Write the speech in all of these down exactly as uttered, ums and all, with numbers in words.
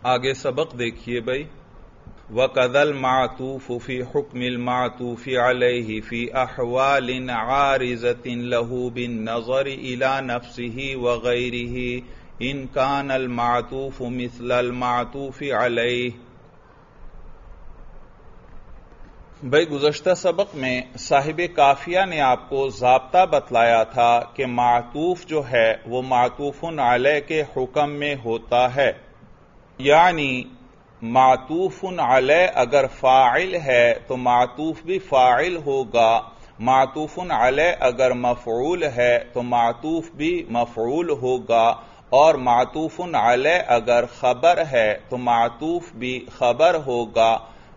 آگے سبق دیکھیے بھائی. وَقَذَا الْمَعْطُوفُ فِي حُكْمِ الْمَعْطُوفِ عَلَيْهِ فِي أَحْوَالٍ عَارِضَةٍ لَهُ بِالنَّظَرِ إِلَى نَفْسِهِ وَغَيْرِهِ إِنْ كَانَ الْمَعْطُوفُ مِثْلَ الْمَعْطُوفِ عَلَيْهِ. بھائی گزشتہ سبق میں صاحب کافیہ نے آپ کو ضابطہ بتلایا تھا کہ معطوف جو ہے وہ معطوف علیہ کے حکم میں ہوتا ہے، یعنی معطوف علیہ اگر فاعل ہے تو معطوف بھی فاعل ہوگا، معطوف علیہ اگر مفعول ہے تو معطوف بھی مفعول ہوگا، اور معطوف علیہ اگر خبر ہے تو معطوف بھی خبر ہوگا.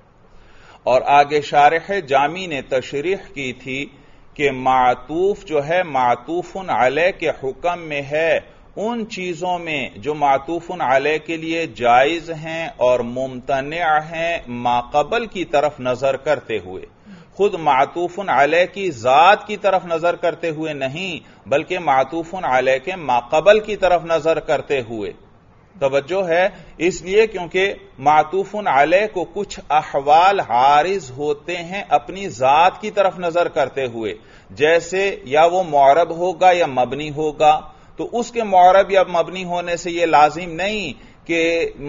اور آگے شارح جامی نے تشریح کی تھی کہ معطوف جو ہے معطوف علیہ کے حکم میں ہے ان چیزوں میں جو معطوف علیہ کے لیے جائز ہیں اور ممتنع ہیں ماقبل کی طرف نظر کرتے ہوئے. خود معطوف علیہ کی ذات کی طرف نظر کرتے ہوئے نہیں، بلکہ معطوف علیہ کے ماقبل کی طرف نظر کرتے ہوئے. توجہ ہے اس لیے کیونکہ معطوف علیہ کو کچھ احوال عارض ہوتے ہیں اپنی ذات کی طرف نظر کرتے ہوئے، جیسے یا وہ معرب ہوگا یا مبنی ہوگا. تو اس کے معرب یا مبنی ہونے سے یہ لازم نہیں کہ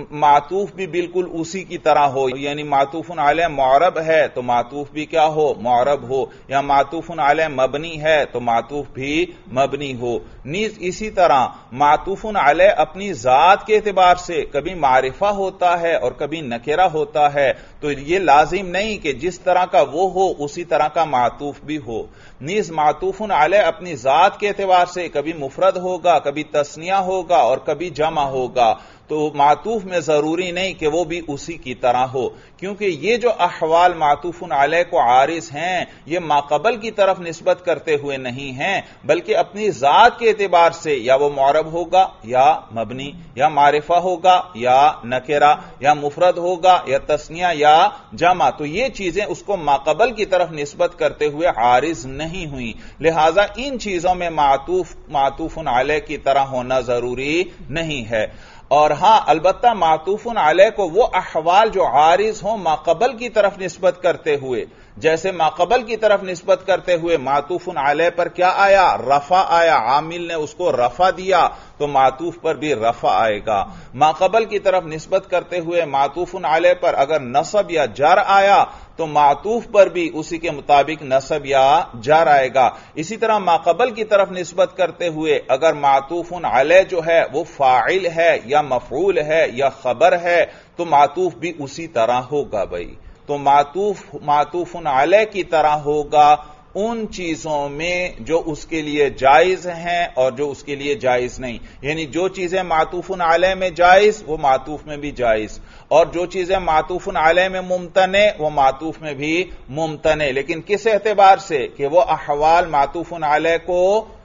معطوف بھی بالکل اسی کی طرح ہو، یعنی معطوف علیہ معرب ہے تو معطوف بھی کیا ہو، معرب ہو، یا معطوف علیہ مبنی ہے تو معطوف بھی مبنی ہو. نیز اسی طرح معطوف علیہ اپنی ذات کے اعتبار سے کبھی معرفہ ہوتا ہے اور کبھی نکرہ ہوتا ہے، تو یہ لازم نہیں کہ جس طرح کا وہ ہو اسی طرح کا معطوف بھی ہو. نیز معطوف علیہ اپنی ذات کے اعتبار سے کبھی مفرد ہوگا، کبھی تثنیہ ہوگا اور کبھی جمع ہوگا. تو معطوف میں ضروری نہیں کہ وہ بھی اسی کی طرح ہو، کیونکہ یہ جو احوال معطوف علیہ کو عارض ہیں یہ ماقبل کی طرف نسبت کرتے ہوئے نہیں ہیں، بلکہ اپنی ذات کے اعتبار سے یا وہ معرب ہوگا یا مبنی، یا معرفہ ہوگا یا نکرہ، یا مفرد ہوگا یا تثنیہ یا جمع. تو یہ چیزیں اس کو ماقبل کی طرف نسبت کرتے ہوئے عارض نہیں ہوئیں، لہذا ان چیزوں میں معطوف معطوف علیہ کی طرح ہونا ضروری نہیں ہے. اور ہاں البتہ معطوف علیہ کو وہ احوال جو عارض ہوں ماقبل کی طرف نسبت کرتے ہوئے، جیسے ماقبل کی طرف نسبت کرتے ہوئے معطوف علیہ پر کیا آیا، رفع آیا، عامل نے اس کو رفع دیا تو معطوف پر بھی رفع آئے گا. ماقبل کی طرف نسبت کرتے ہوئے معطوف علیہ پر اگر نصب یا جر آیا تو معطوف پر بھی اسی کے مطابق نصب یا جر آئے گا. اسی طرح ماقبل کی طرف نسبت کرتے ہوئے اگر معطوف علیہ جو ہے وہ فاعل ہے یا مفعول ہے یا خبر ہے تو معطوف بھی اسی طرح ہوگا. بھائی تو معطوف معطوف علیہ کی طرح ہوگا ان چیزوں میں جو اس کے لیے جائز ہیں اور جو اس کے لیے جائز نہیں، یعنی جو چیزیں معطوف علیہ میں جائز وہ معطوف میں بھی جائز، اور جو چیزیں معطوف علیہ میں ممتنع وہ معطوف میں بھی ممتنع. لیکن کس اعتبار سے کہ وہ احوال معطوف علیہ کو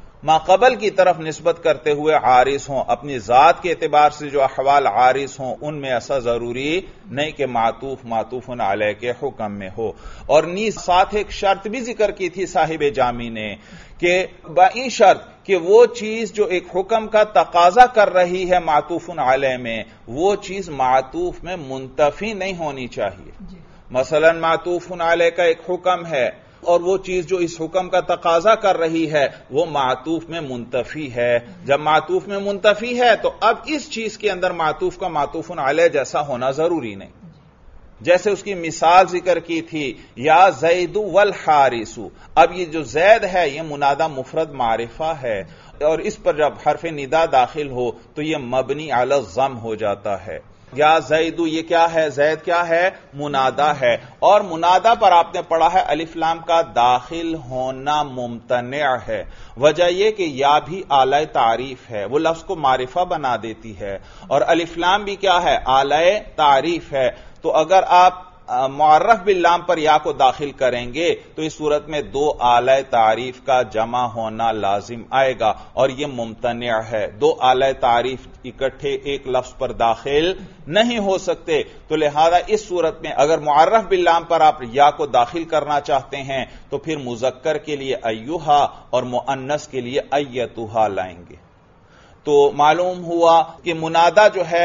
ماقبل کی طرف نسبت کرتے ہوئے عارض ہوں، اپنی ذات کے اعتبار سے جو احوال عارض ہوں ان میں ایسا ضروری نہیں کہ معطوف معطوف علیہ کے حکم میں ہو. اور نیز ساتھ ایک شرط بھی ذکر کی تھی صاحب جامی نے کہ بائیں شرط کہ وہ چیز جو ایک حکم کا تقاضا کر رہی ہے معطوف علیہ میں وہ چیز معطوف میں منتفی نہیں ہونی چاہیے. مثلا معطوف علیہ کا ایک حکم ہے اور وہ چیز جو اس حکم کا تقاضا کر رہی ہے وہ معطوف میں منتفی ہے. جب معطوف میں منتفی ہے تو اب اس چیز کے اندر معطوف کا معطوف علیہ جیسا ہونا ضروری نہیں. جیسے اس کی مثال ذکر کی تھی یا زید والحارث، اب یہ جو زید ہے یہ منادہ مفرد معرفہ ہے اور اس پر جب حرف ندا داخل ہو تو یہ مبنی علی الضم ہو جاتا ہے. یا زید یہ کیا ہے، زید کیا ہے، منادہ ہے، اور منادہ پر آپ نے پڑھا ہے الف لام کا داخل ہونا ممتنع ہے. وجہ یہ کہ یا بھی اعلی تعریف ہے، وہ لفظ کو معرفہ بنا دیتی ہے، اور الف لام بھی کیا ہے، اعلی تعریف ہے. تو اگر آپ معرف باللام پر یا کو داخل کریں گے تو اس صورت میں دو اعلی تعریف کا جمع ہونا لازم آئے گا اور یہ ممتنع ہے. دو اعلی تعریف اکٹھے ایک لفظ پر داخل نہیں ہو سکتے. تو لہذا اس صورت میں اگر معرف باللام پر آپ یا کو داخل کرنا چاہتے ہیں تو پھر مذکر کے لیے ایھا اور مؤنث کے لیے ایتھا لائیں گے. تو معلوم ہوا کہ منادہ جو ہے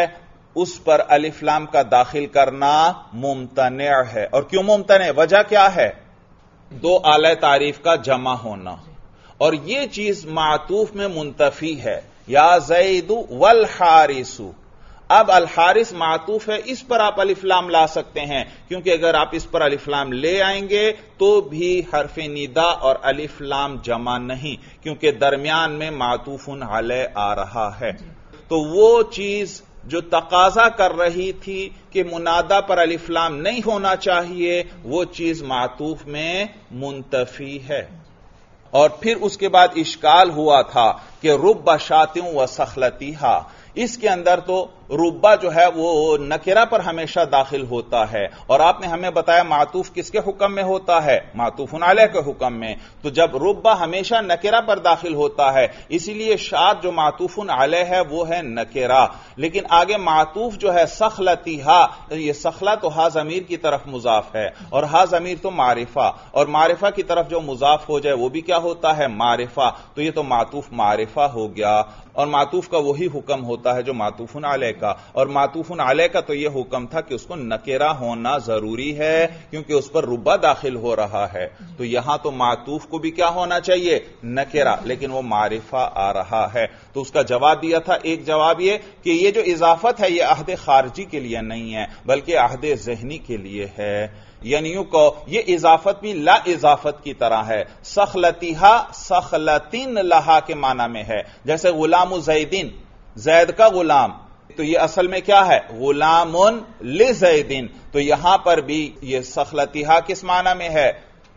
اس پر الف لام کا داخل کرنا ممتنع ہے. اور کیوں ممتنع؟ وجہ کیا ہے؟ دو آلہ تعریف کا جمع ہونا، اور یہ چیز معطوف میں منتفی ہے. یا زید والحارث، اب الحارث معطوف ہے، اس پر آپ الف لام لا سکتے ہیں، کیونکہ اگر آپ اس پر الف لام لے آئیں گے تو بھی حرف ندا اور الف لام جمع نہیں، کیونکہ درمیان میں معطوف علیہ آ رہا ہے. تو وہ چیز جو تقاضا کر رہی تھی کہ منادا پر الف لام نہیں ہونا چاہیے، وہ چیز معطوف میں منتفی ہے. اور پھر اس کے بعد اشکال ہوا تھا کہ رب شاتم و سخلتیہا، اس کے اندر تو ربا جو ہے وہ نکرہ پر ہمیشہ داخل ہوتا ہے، اور آپ نے ہمیں بتایا معطوف کس کے حکم میں ہوتا ہے؟ معطوف علیہ کے حکم میں. تو جب ربا ہمیشہ نکرہ پر داخل ہوتا ہے، اسی لیے شاد جو معطوف علیہ ہے وہ ہے نکرہ. لیکن آگے معطوف جو ہے سخلتیہا، یہ سخلہ تو ہا ضمیر کی طرف مضاف ہے، اور ہا ضمیر تو معرفہ، اور معرفہ کی طرف جو مضاف ہو جائے وہ بھی کیا ہوتا ہے؟ معرفہ. تو یہ تو معطوف معرفہ ہو گیا، اور معطوف کا وہی حکم ہوتا ہے جو معطوف علیہ کا. اور معطوف علیہ کا تو یہ حکم تھا کہ اس کو نکرہ ہونا ضروری ہے، کیونکہ اس پر ربا داخل ہو رہا ہے. تو یہاں تو معطوف کو بھی کیا ہونا چاہیے؟ نکرہ، لیکن وہ معرفہ آ رہا ہے. تو اس کا جواب دیا تھا، ایک جواب یہ کہ یہ جو اضافت ہے یہ عہد خارجی کے لیے نہیں ہے بلکہ عہد ذہنی کے لیے ہے. یعنی یوں کہ یہ اضافت بھی لا اضافت کی طرح ہے. سخلتیہا سخلتن لہا کے معنی میں ہے، جیسے غلام زیدین، زید کا غلام، تو یہ اصل میں کیا ہے؟ غلام لزیدین. تو یہاں پر بھی یہ سخلتیہا کس معنی میں ہے؟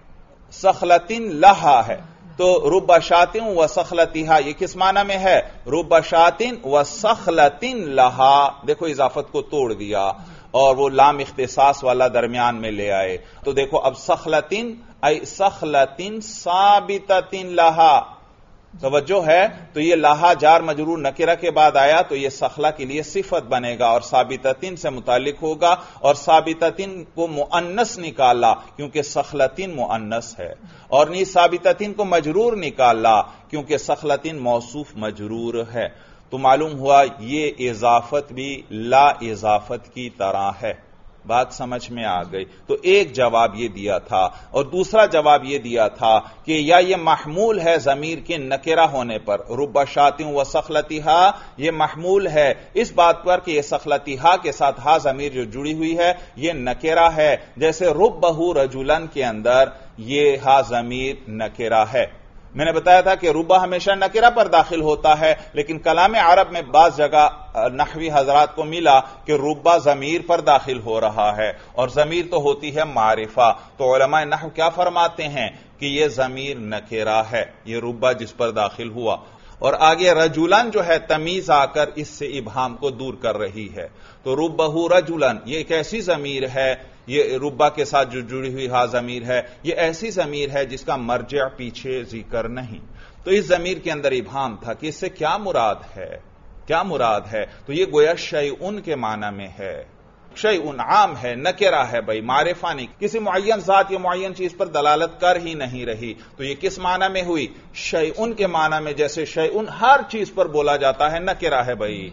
سخلتن لہا ہے. تو رب شاتن و سخلتیہا یہ کس معنی میں ہے؟ رب شاتن و سخلتن لہا. دیکھو اضافت کو توڑ دیا اور وہ لام اختصاص والا درمیان میں لے آئے. تو دیکھو اب سخلتن ای سخلتن ثابتتن لہا، توجہ ہے. تو یہ لہا جار مجرور نکرہ کے بعد آیا تو یہ سخلہ کے لیے صفت بنے گا اور ثابتتن سے متعلق ہوگا، اور ثابتتن کو مؤنث نکالا کیونکہ سخلتن مؤنث ہے، اور نہیں ثابتتن کو مجرور نکالا کیونکہ سخلتن موصوف مجرور ہے. تو معلوم ہوا یہ اضافت بھی لا اضافت کی طرح ہے. بات سمجھ میں آ گئی. تو ایک جواب یہ دیا تھا، اور دوسرا جواب یہ دیا تھا کہ یا یہ محمول ہے ضمیر کے نکرہ ہونے پر، رب شاتم و سخلتیہا یہ محمول ہے اس بات پر کہ یہ سخلتیہا کے ساتھ ہا ضمیر جو جڑی ہوئی ہے یہ نکرہ ہے، جیسے ربہ رجلن کے اندر یہ ہا ضمیر نکرہ ہے. میں نے بتایا تھا کہ ربا ہمیشہ نکرہ پر داخل ہوتا ہے، لیکن کلام عرب میں بعض جگہ نحوی حضرات کو ملا کہ ربا ضمیر پر داخل ہو رہا ہے، اور ضمیر تو ہوتی ہے معرفہ. تو علماء نحو کیا فرماتے ہیں کہ یہ ضمیر نکرہ ہے، یہ ربا جس پر داخل ہوا. اور آگے رجلن جو ہے تمیز آ کر اس سے ابہام کو دور کر رہی ہے. تو ربہ رجلن یہ ایک ایسی ضمیر ہے، یہ ربا کے ساتھ جو جڑی ہوئی ہا ضمیر ہے، یہ ایسی ضمیر ہے جس کا مرجع پیچھے ذکر نہیں. تو اس ضمیر کے اندر ابہام تھا کہ اس سے کیا مراد ہے، کیا مراد ہے؟ تو یہ گویا شیئن کے معنی میں ہے. شیئن عام ہے، نکرہ ہے، بھائی معرفہ نہیں، کسی معین ذات یا معین چیز پر دلالت کر ہی نہیں رہی. تو یہ کس معنی میں ہوئی؟ شیئن کے معنی میں، جیسے شیئن ہر چیز پر بولا جاتا ہے، نکرہ ہے بھائی،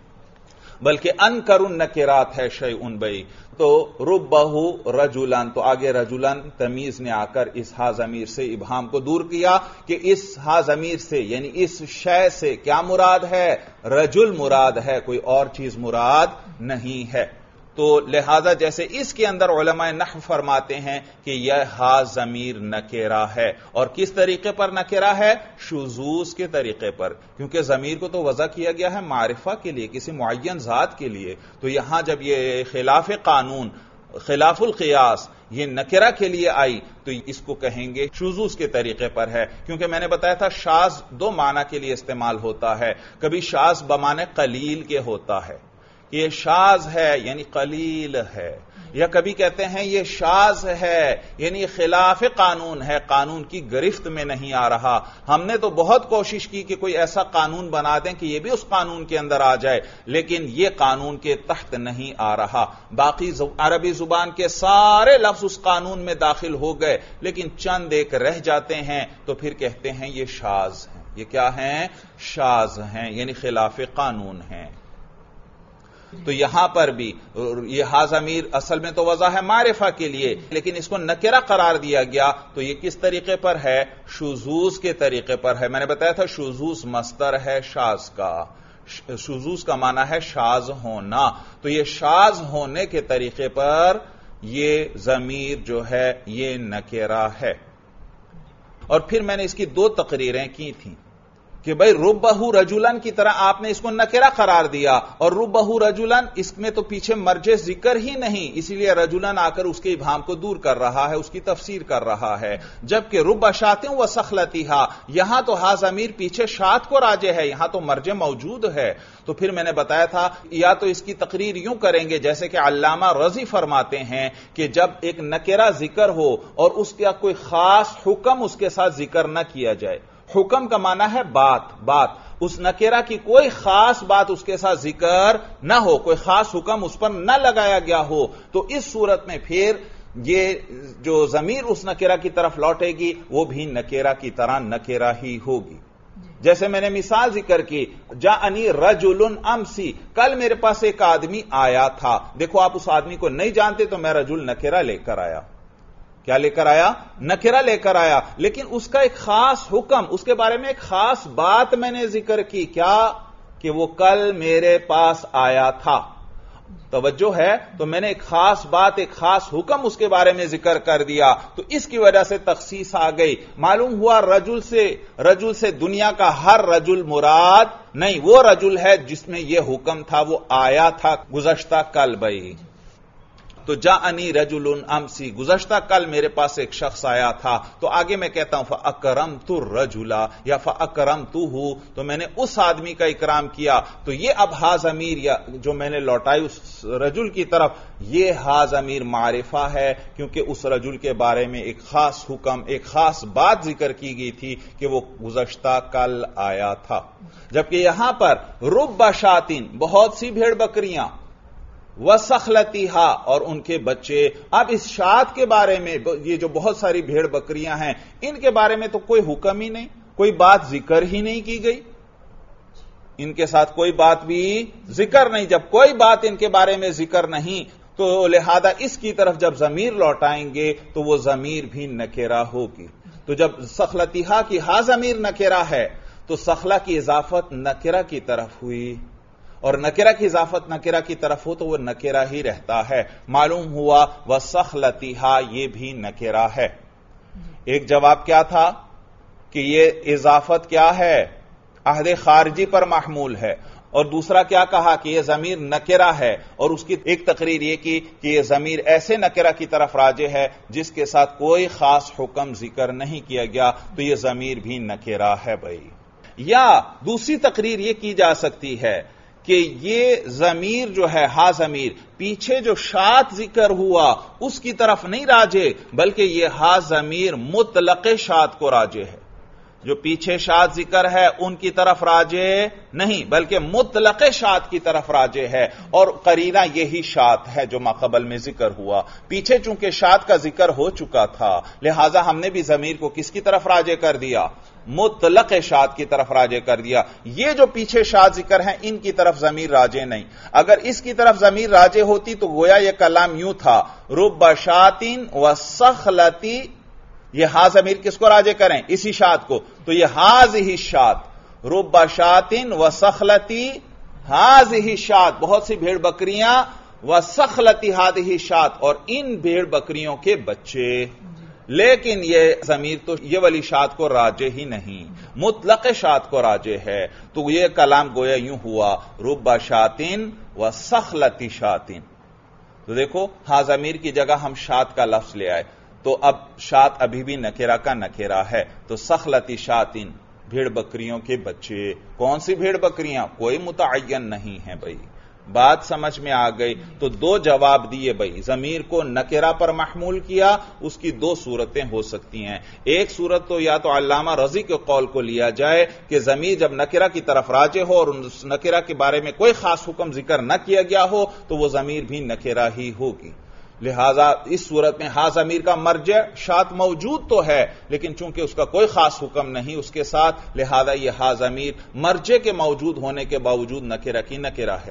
بلکہ انکر النکرات ہے شیئن بھائی. تو ربہ رجلن، تو آگے رجلن تمیز نے آ کر اس ہا ضمیر سے ابہام کو دور کیا کہ اس ہا ضمیر سے یعنی اس شے سے کیا مراد ہے؟ رجل مراد ہے، کوئی اور چیز مراد نہیں ہے. تو لہذا جیسے اس کے اندر علماء نحو فرماتے ہیں کہ یہ ہا ضمیر نکرہ ہے، اور کس طریقے پر نکرہ ہے؟ شذوذ کے طریقے پر، کیونکہ ضمیر کو تو وضع کیا گیا ہے معرفہ کے لیے، کسی معین ذات کے لیے. تو یہاں جب یہ خلاف قانون، خلاف القیاس یہ نکرہ کے لیے آئی تو اس کو کہیں گے شذوذ کے طریقے پر ہے. کیونکہ میں نے بتایا تھا شاذ دو معنی کے لیے استعمال ہوتا ہے، کبھی شاذ بمعنی قلیل کے ہوتا ہے، یہ شاذ ہے یعنی قلیل ہے، یا کبھی کہتے ہیں یہ شاذ ہے یعنی خلاف قانون ہے، قانون کی گرفت میں نہیں آ رہا. ہم نے تو بہت کوشش کی کہ کوئی ایسا قانون بنا دیں کہ یہ بھی اس قانون کے اندر آ جائے، لیکن یہ قانون کے تحت نہیں آ رہا. باقی عربی زبان کے سارے لفظ اس قانون میں داخل ہو گئے، لیکن چند ایک رہ جاتے ہیں تو پھر کہتے ہیں یہ شاذ ہیں. یہ کیا ہیں؟ شاذ ہیں، یعنی خلاف قانون ہیں. تو یہاں پر بھی یہ ہا ضمیر اصل میں تو وضع ہے معرفہ کے لیے، لیکن اس کو نکرہ قرار دیا گیا تو یہ کس طریقے پر ہے؟ شذوذ کے طریقے پر ہے۔ میں نے بتایا تھا شذوذ مصدر ہے شاذ کا، شذوذ کا معنی ہے شاذ ہونا، تو یہ شاذ ہونے کے طریقے پر یہ ضمیر جو ہے یہ نکرہ ہے۔ اور پھر میں نے اس کی دو تقریریں کی تھیں کہ بھئی ربہ رجلن کی طرح آپ نے اس کو نکرہ قرار دیا، اور ربہ رجلن اس میں تو پیچھے مرجع ذکر ہی نہیں، اسی لیے رجلن آ کر اس کے ابہام کو دور کر رہا ہے، اس کی تفسیر کر رہا ہے، جبکہ رب شاۃ و سخلتھا یہاں تو ہا ضمیر پیچھے شاۃ کو راجع ہے، یہاں تو مرجع موجود ہے۔ تو پھر میں نے بتایا تھا یا تو اس کی تقریر یوں کریں گے جیسے کہ علامہ رضی فرماتے ہیں کہ جب ایک نکرہ ذکر ہو اور اس کا کوئی خاص حکم اس کے ساتھ ذکر نہ کیا جائے، حکم کا معنی ہے بات بات اس نکرہ کی کوئی خاص بات اس کے ساتھ ذکر نہ ہو، کوئی خاص حکم اس پر نہ لگایا گیا ہو، تو اس صورت میں پھر یہ جو ضمیر اس نکرہ کی طرف لوٹے گی وہ بھی نکرہ کی طرح نکرہ ہی ہوگی۔ جیسے میں نے مثال ذکر کی، جاءنی رجل امسی، کل میرے پاس ایک آدمی آیا تھا، دیکھو آپ اس آدمی کو نہیں جانتے تو میں رجل نکرہ لے کر آیا، کیا لے کر آیا؟ نکرہ لے کر آیا، لیکن اس کا ایک خاص حکم، اس کے بارے میں ایک خاص بات میں نے ذکر کی، کیا؟ کہ وہ کل میرے پاس آیا تھا۔ توجہ ہے؟ تو میں نے ایک خاص بات، ایک خاص حکم اس کے بارے میں ذکر کر دیا، تو اس کی وجہ سے تخصیص آ گئی۔ معلوم ہوا رجل سے رجل سے دنیا کا ہر رجل مراد نہیں، وہ رجل ہے جس میں یہ حکم تھا، وہ آیا تھا گزشتہ کل بھائی۔ تو جاءنی رجل امسی، گزشتہ کل میرے پاس ایک شخص آیا تھا، تو آگے میں کہتا ہوں فاکرمت الرجل یا فاکرمتہ، تو میں نے اس آدمی کا اکرام کیا، تو یہ اب ہا ضمیر یا جو میں نے لوٹائی اس رجل کی طرف، یہ ہا ضمیر معرفہ ہے، کیونکہ اس رجل کے بارے میں ایک خاص حکم، ایک خاص بات ذکر کی گئی تھی کہ وہ گزشتہ کل آیا تھا۔ جبکہ یہاں پر رب شاتین، بہت سی بھیڑ بکریاں، وسخلتھا اور ان کے بچے، اب اس شات کے بارے میں یہ جو بہت ساری بھیڑ بکریاں ہیں ان کے بارے میں تو کوئی حکم ہی نہیں، کوئی بات ذکر ہی نہیں کی گئی، ان کے ساتھ کوئی بات بھی ذکر نہیں۔ جب کوئی بات ان کے بارے میں ذکر نہیں تو لہذا اس کی طرف جب ضمیر لوٹائیں گے تو وہ ضمیر بھی نکرہ ہوگی۔ تو جب سخلتھا کی ہا ضمیر نکرہ ہے تو سخلہ کی اضافت نکرہ کی طرف ہوئی، اور نکرہ کی اضافت نکرہ کی طرف ہو تو وہ نکرہ ہی رہتا ہے۔ معلوم ہوا وسخلتھا یہ بھی نکرہ ہے۔ ایک جواب کیا تھا کہ یہ اضافت کیا ہے؟ عہد خارجی پر محمول ہے، اور دوسرا کیا کہا کہ یہ ضمیر نکرہ ہے، اور اس کی ایک تقریر یہ کی کہ یہ ضمیر ایسے نکرہ کی طرف راجع ہے جس کے ساتھ کوئی خاص حکم ذکر نہیں کیا گیا، تو یہ ضمیر بھی نکرہ ہے بھائی۔ یا دوسری تقریر یہ کی جا سکتی ہے کہ یہ ضمیر جو ہے ہا ضمیر پیچھے جو شات ذکر ہوا اس کی طرف نہیں راجع، بلکہ یہ ہا ضمیر مطلق شات کو راجع ہے، جو پیچھے شات ذکر ہے ان کی طرف راجع نہیں بلکہ مطلق شات کی طرف راجع ہے، اور قرینہ یہی شات ہے جو ماقبل میں ذکر ہوا۔ پیچھے چونکہ شات کا ذکر ہو چکا تھا لہذا ہم نے بھی ضمیر کو کس کی طرف راجع کر دیا؟ مطلق شات کی طرف راجع کر دیا۔ یہ جو پیچھے شات ذکر ہیں ان کی طرف ضمیر راجع نہیں، اگر اس کی طرف ضمیر راجع ہوتی تو گویا یہ کلام یوں تھا رب شاتین وسخلتی، یہ ہا ضمیر کس کو راجع کریں؟ اسی شات کو، تو یہ ہاذہ شات، رب شاتین وسخلتی ہاذہ شات، بہت سی بھیڑ بکریاں، وسخلتی ہاذہ شات اور ان بھیڑ بکریوں کے بچے، لیکن یہ ضمیر تو یہ والی شات کو راجع ہی نہیں، مطلق شات کو راجع ہے، تو یہ کلام گویا یوں ہوا رب شاتین وسخلتی شاتین۔ تو دیکھو ہا ضمیر کی جگہ ہم شات کا لفظ لے آئے، تو اب شات ابھی بھی نکرہ کا نکرہ ہے، تو سخلتی شاتین بھیڑ بکریوں کے بچے، کون سی بھیڑ بکریاں؟ کوئی متعین نہیں ہے بھائی۔ بات سمجھ میں آ گئی؟ تو دو جواب دیے بھائی، ضمیر کو نکرہ پر محمول کیا، اس کی دو صورتیں ہو سکتی ہیں۔ ایک صورت تو یا تو علامہ رضی کے قول کو لیا جائے کہ ضمیر جب نکرہ کی طرف راجع ہو اور اس نکرہ کے بارے میں کوئی خاص حکم ذکر نہ کیا گیا ہو تو وہ ضمیر بھی نکرہ ہی ہوگی، لہذا اس صورت میں ہا ضمیر کا مرجع شات موجود تو ہے لیکن چونکہ اس کا کوئی خاص حکم نہیں اس کے ساتھ، لہذا یہ ہا ضمیر مرجع کے موجود ہونے کے باوجود نکرہ کی نکرہ ہے۔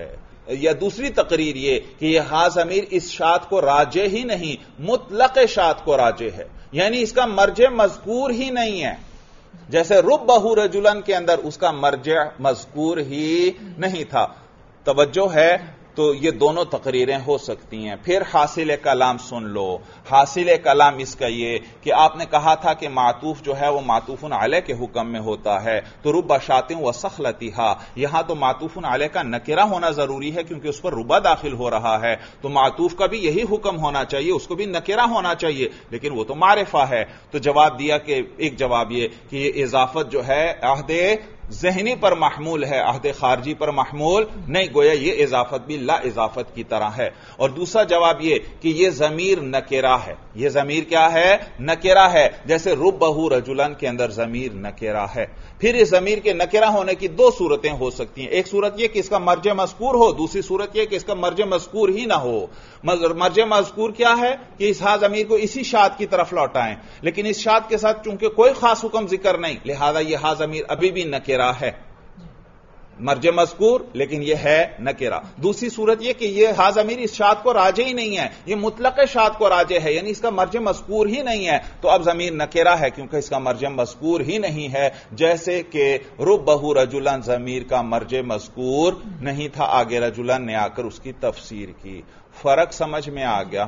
یا دوسری تقریر یہ کہ یہ ہا ضمیر اس شات کو راجع ہی نہیں مطلق شات کو راجع ہے، یعنی اس کا مرجع مذکور ہی نہیں ہے، جیسے ربہ رجلن کے اندر اس کا مرجع مذکور ہی نہیں تھا۔ توجہ ہے؟ تو یہ دونوں تقریریں ہو سکتی ہیں۔ پھر حاصل کلام سن لو، حاصل کلام اس کا یہ کہ آپ نے کہا تھا کہ معطوف جو ہے وہ معطوف علیہ کے حکم میں ہوتا ہے، تو رب شاتٍ و سخلتھا، یہاں تو معطوف علیہ کا نکرہ ہونا ضروری ہے کیونکہ اس پر ربا داخل ہو رہا ہے، تو معطوف کا بھی یہی حکم ہونا چاہیے، اس کو بھی نکرہ ہونا چاہیے، لیکن وہ تو معرفہ ہے۔ تو جواب دیا کہ ایک جواب یہ کہ یہ اضافت جو ہے عہد ذہنی پر محمول ہے، عہد خارجی پر محمول نہیں، گویا یہ اضافت بھی لا اضافت کی طرح ہے۔ اور دوسرا جواب یہ کہ یہ ضمیر نکرہ ہے، یہ ضمیر کیا ہے؟ نکرہ ہے، جیسے ربہ رجلن کے اندر ضمیر نکرہ ہے۔ پھر اس ضمیر کے نکرہ ہونے کی دو صورتیں ہو سکتی ہیں، ایک صورت یہ کہ اس کا مرجع مذکور ہو، دوسری صورت یہ کہ اس کا مرجع مذکور ہی نہ ہو۔ مرجع مذکور کیا ہے کہ اس ہا ضمیر کو اسی شات کی طرف لوٹائیں، لیکن اس شات کے ساتھ چونکہ کوئی خاص حکم ذکر نہیں، لہذا یہ ہا ضمیر ابھی بھی نکرہ ہے، مرجع مذکور لیکن یہ ہے نکرہ۔ دوسری صورت یہ کہ یہ ہا ضمیر اس شات کو راجع ہی نہیں ہے، یہ مطلق شات کو راجع ہے، یعنی اس کا مرجع مذکور ہی نہیں ہے، تو اب ضمیر نکرہ ہے کیونکہ اس کا مرجع مذکور ہی نہیں ہے، جیسے کہ ربہ رجلن ضمیر کا مرجع مذکور نہیں تھا، آگے رجلن نے آ کر اس کی تفسیر کی۔ فرق سمجھ میں آ گیا؟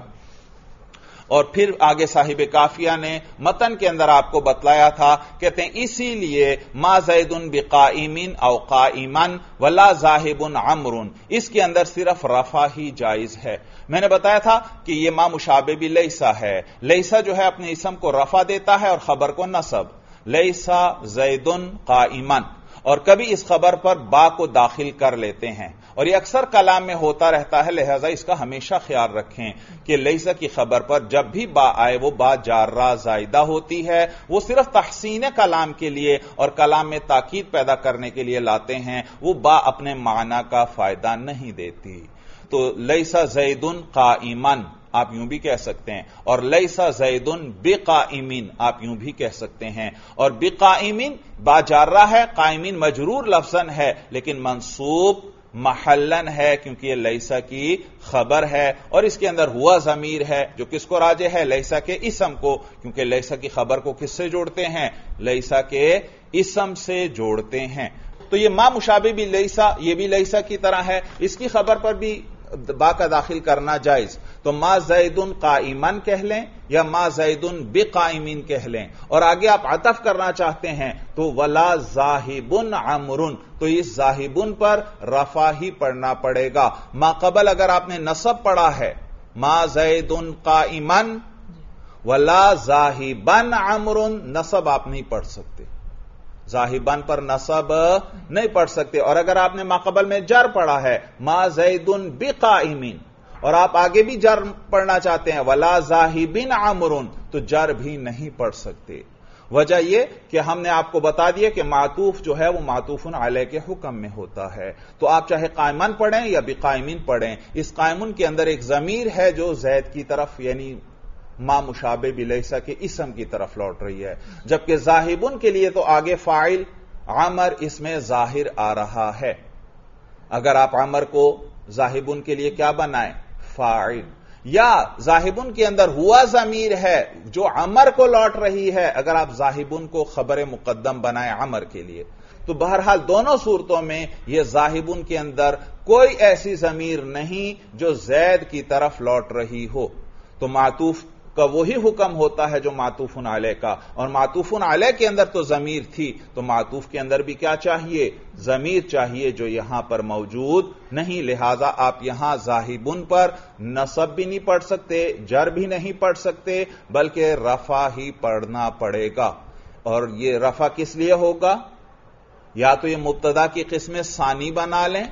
اور پھر آگے صاحب کافیہ نے متن کے اندر آپ کو بتلایا تھا، کہتے ہیں اسی لیے ما زید بقائم او قائما ولا ذاہب عمر، اس کے اندر صرف رفع ہی جائز ہے۔ میں نے بتایا تھا کہ یہ ما مشابہ بھی لیسا ہے، لیسا جو ہے اپنے اسم کو رفع دیتا ہے اور خبر کو نصب، لیسا زید قائما، اور کبھی اس خبر پر با کو داخل کر لیتے ہیں، اور یہ اکثر کلام میں ہوتا رہتا ہے، لہذا اس کا ہمیشہ خیال رکھیں کہ لیسا کی خبر پر جب بھی با آئے وہ با جارہ زائدہ ہوتی ہے، وہ صرف تحسین کلام کے لیے اور کلام میں تاکید پیدا کرنے کے لیے لاتے ہیں، وہ با اپنے معنی کا فائدہ نہیں دیتی۔ تو لیسا زید قائما آپ یوں بھی کہہ سکتے ہیں، اور لیسا زید بقائمین آپ یوں بھی کہہ سکتے ہیں، اور بقائمین با جارہ ہے، قائمین مجرور لفظاً ہے لیکن منصوب محلن ہے کیونکہ یہ لیسا کی خبر ہے، اور اس کے اندر ہوا ضمیر ہے جو کس کو راجع ہے؟ لیسا کے اسم کو، کیونکہ لیسا کی خبر کو کس سے جوڑتے ہیں؟ لیسا کے اسم سے جوڑتے ہیں۔ تو یہ ما مشابہ بھی لیسا، یہ بھی لیسا کی طرح ہے، اس کی خبر پر بھی با کا داخل کرنا جائز، تو ما زید قائمن کہہ لیں یا ما زید بقائمین کہہ لیں، اور آگے آپ عطف کرنا چاہتے ہیں تو ولا ذاہب عمر، تو اس ذاہبن پر رفع ہی پڑھنا پڑے گا۔ ما قبل اگر آپ نے نصب پڑھا ہے ما زید قائمن ولا ذاہبن عمر، نصب آپ نہیں پڑھ سکتے، ذاہبان پر نصب نہیں پڑھ سکتے، اور اگر آپ نے ماقبل میں جر پڑھا ہے ما زید بقائمین اور آپ آگے بھی جر پڑھنا چاہتے ہیں ولا ذاہبن عمر، تو جر بھی نہیں پڑھ سکتے۔ وجہ یہ کہ ہم نے آپ کو بتا دیا کہ معطوف جو ہے وہ معطوف علیہ کے حکم میں ہوتا ہے، تو آپ چاہے قائمن پڑھیں یا بقائمین پڑھیں، اس قائمن کے اندر ایک ضمیر ہے جو زید کی طرف یعنی ما مشابہ بلیسا کے اسم کی طرف لوٹ رہی ہے، جبکہ ذاہبن کے لیے تو آگے فاعل عمر اس میں ظاہر آ رہا ہے۔ اگر آپ عمر کو ذاہبن کے لیے کیا بنائیں؟ فاعل، یا ذاہبن کے اندر ہوا ضمیر ہے جو عمر کو لوٹ رہی ہے، اگر آپ ذاہبن کو خبر مقدم بنائیں عمر کے لیے، تو بہرحال دونوں صورتوں میں یہ ذاہبن کے اندر کوئی ایسی ضمیر نہیں جو زید کی طرف لوٹ رہی ہو، تو معطوف کا وہی حکم ہوتا ہے جو معطوف علیہ کا، اور معطوف علیہ کے اندر تو ضمیر تھی، تو معطوف کے اندر بھی کیا چاہیے؟ ضمیر چاہیے جو یہاں پر موجود نہیں، لہذا آپ یہاں ذاہبن پر نصب بھی نہیں پڑھ سکتے، جر بھی نہیں پڑھ سکتے، بلکہ رفع ہی پڑھنا پڑے گا۔ اور یہ رفع کس لیے ہوگا؟ یا تو یہ مبتدا کی قسم ثانی بنا لیں،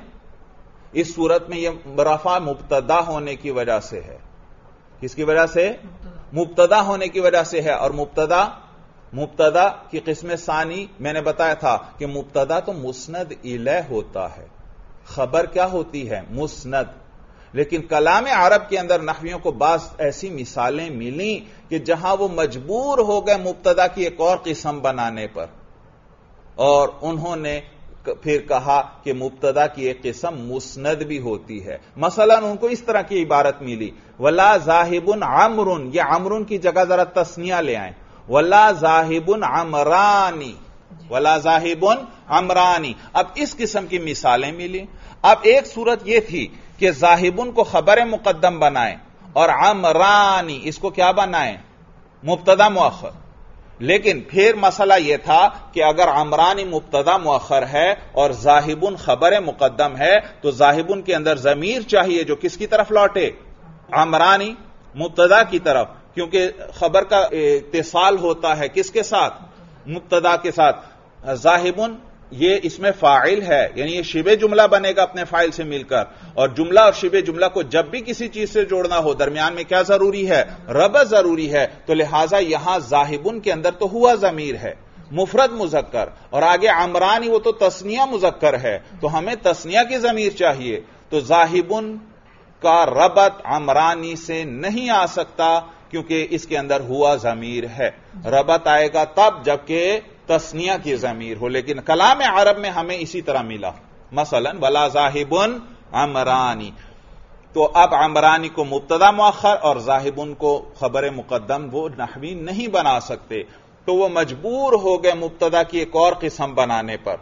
اس صورت میں یہ رفع مبتدا ہونے کی وجہ سے ہے، کس کی وجہ سے؟ مبتدا ہونے کی وجہ سے ہے، اور مبتدا مبتدا کی قسم ثانی میں نے بتایا تھا کہ مبتدا تو مسند الیہ ہوتا ہے، خبر کیا ہوتی ہے؟ مسند، لیکن کلام عرب کے اندر نحویوں کو بعض ایسی مثالیں ملیں کہ جہاں وہ مجبور ہو گئے مبتدا کی ایک اور قسم بنانے پر، اور انہوں نے پھر کہا کہ مبتدا کی ایک قسم مسند بھی ہوتی ہے. مثلا ان کو اس طرح کی عبارت ملی ولا ذاہب عمر، یہ عمر کی جگہ ذرا تسنیہ لے آئیں، ولا ذاہب عمرانی، ولا ذاہب عمرانی. اب اس قسم کی مثالیں ملی. اب ایک صورت یہ تھی کہ ذاہبن کو خبر مقدم بنائیں اور عمرانی اس کو کیا بنائیں؟ مبتدا مؤخر. لیکن پھر مسئلہ یہ تھا کہ اگر عمرانی مبتدا مؤخر ہے اور ذاہبن خبر مقدم ہے تو ذاہبن کے اندر ضمیر چاہیے جو کس کی طرف لوٹے؟ عمرانی مبتدا کی طرف، کیونکہ خبر کا اتصال ہوتا ہے کس کے ساتھ؟ مبتدا کے ساتھ. ذاہبن یہ اس میں فاعل ہے، یعنی یہ شبہ جملہ بنے گا اپنے فاعل سے مل کر، اور جملہ اور شبہ جملہ کو جب بھی کسی چیز سے جوڑنا ہو درمیان میں کیا ضروری ہے؟ ربط ضروری ہے. تو لہٰذا یہاں ذاہبن کے اندر تو ہوا ضمیر ہے مفرد مذکر، اور آگے عمرانی وہ تو تثنیہ مذکر ہے، تو ہمیں تثنیہ کی ضمیر چاہیے. تو ذاہبن کا ربط عمرانی سے نہیں آ سکتا کیونکہ اس کے اندر ہوا ضمیر ہے. ربط آئے گا تب جبکہ تثنیہ کی ضمیر ہو. لیکن کلام عرب میں ہمیں اسی طرح ملا، مثلا ولا ذاہبن عمرانی. تو اب عمرانی کو مبتدا مؤخر اور ذاہبن کو خبر مقدم وہ نحوی نہیں بنا سکتے، تو وہ مجبور ہو گئے مبتدا کی ایک اور قسم بنانے پر.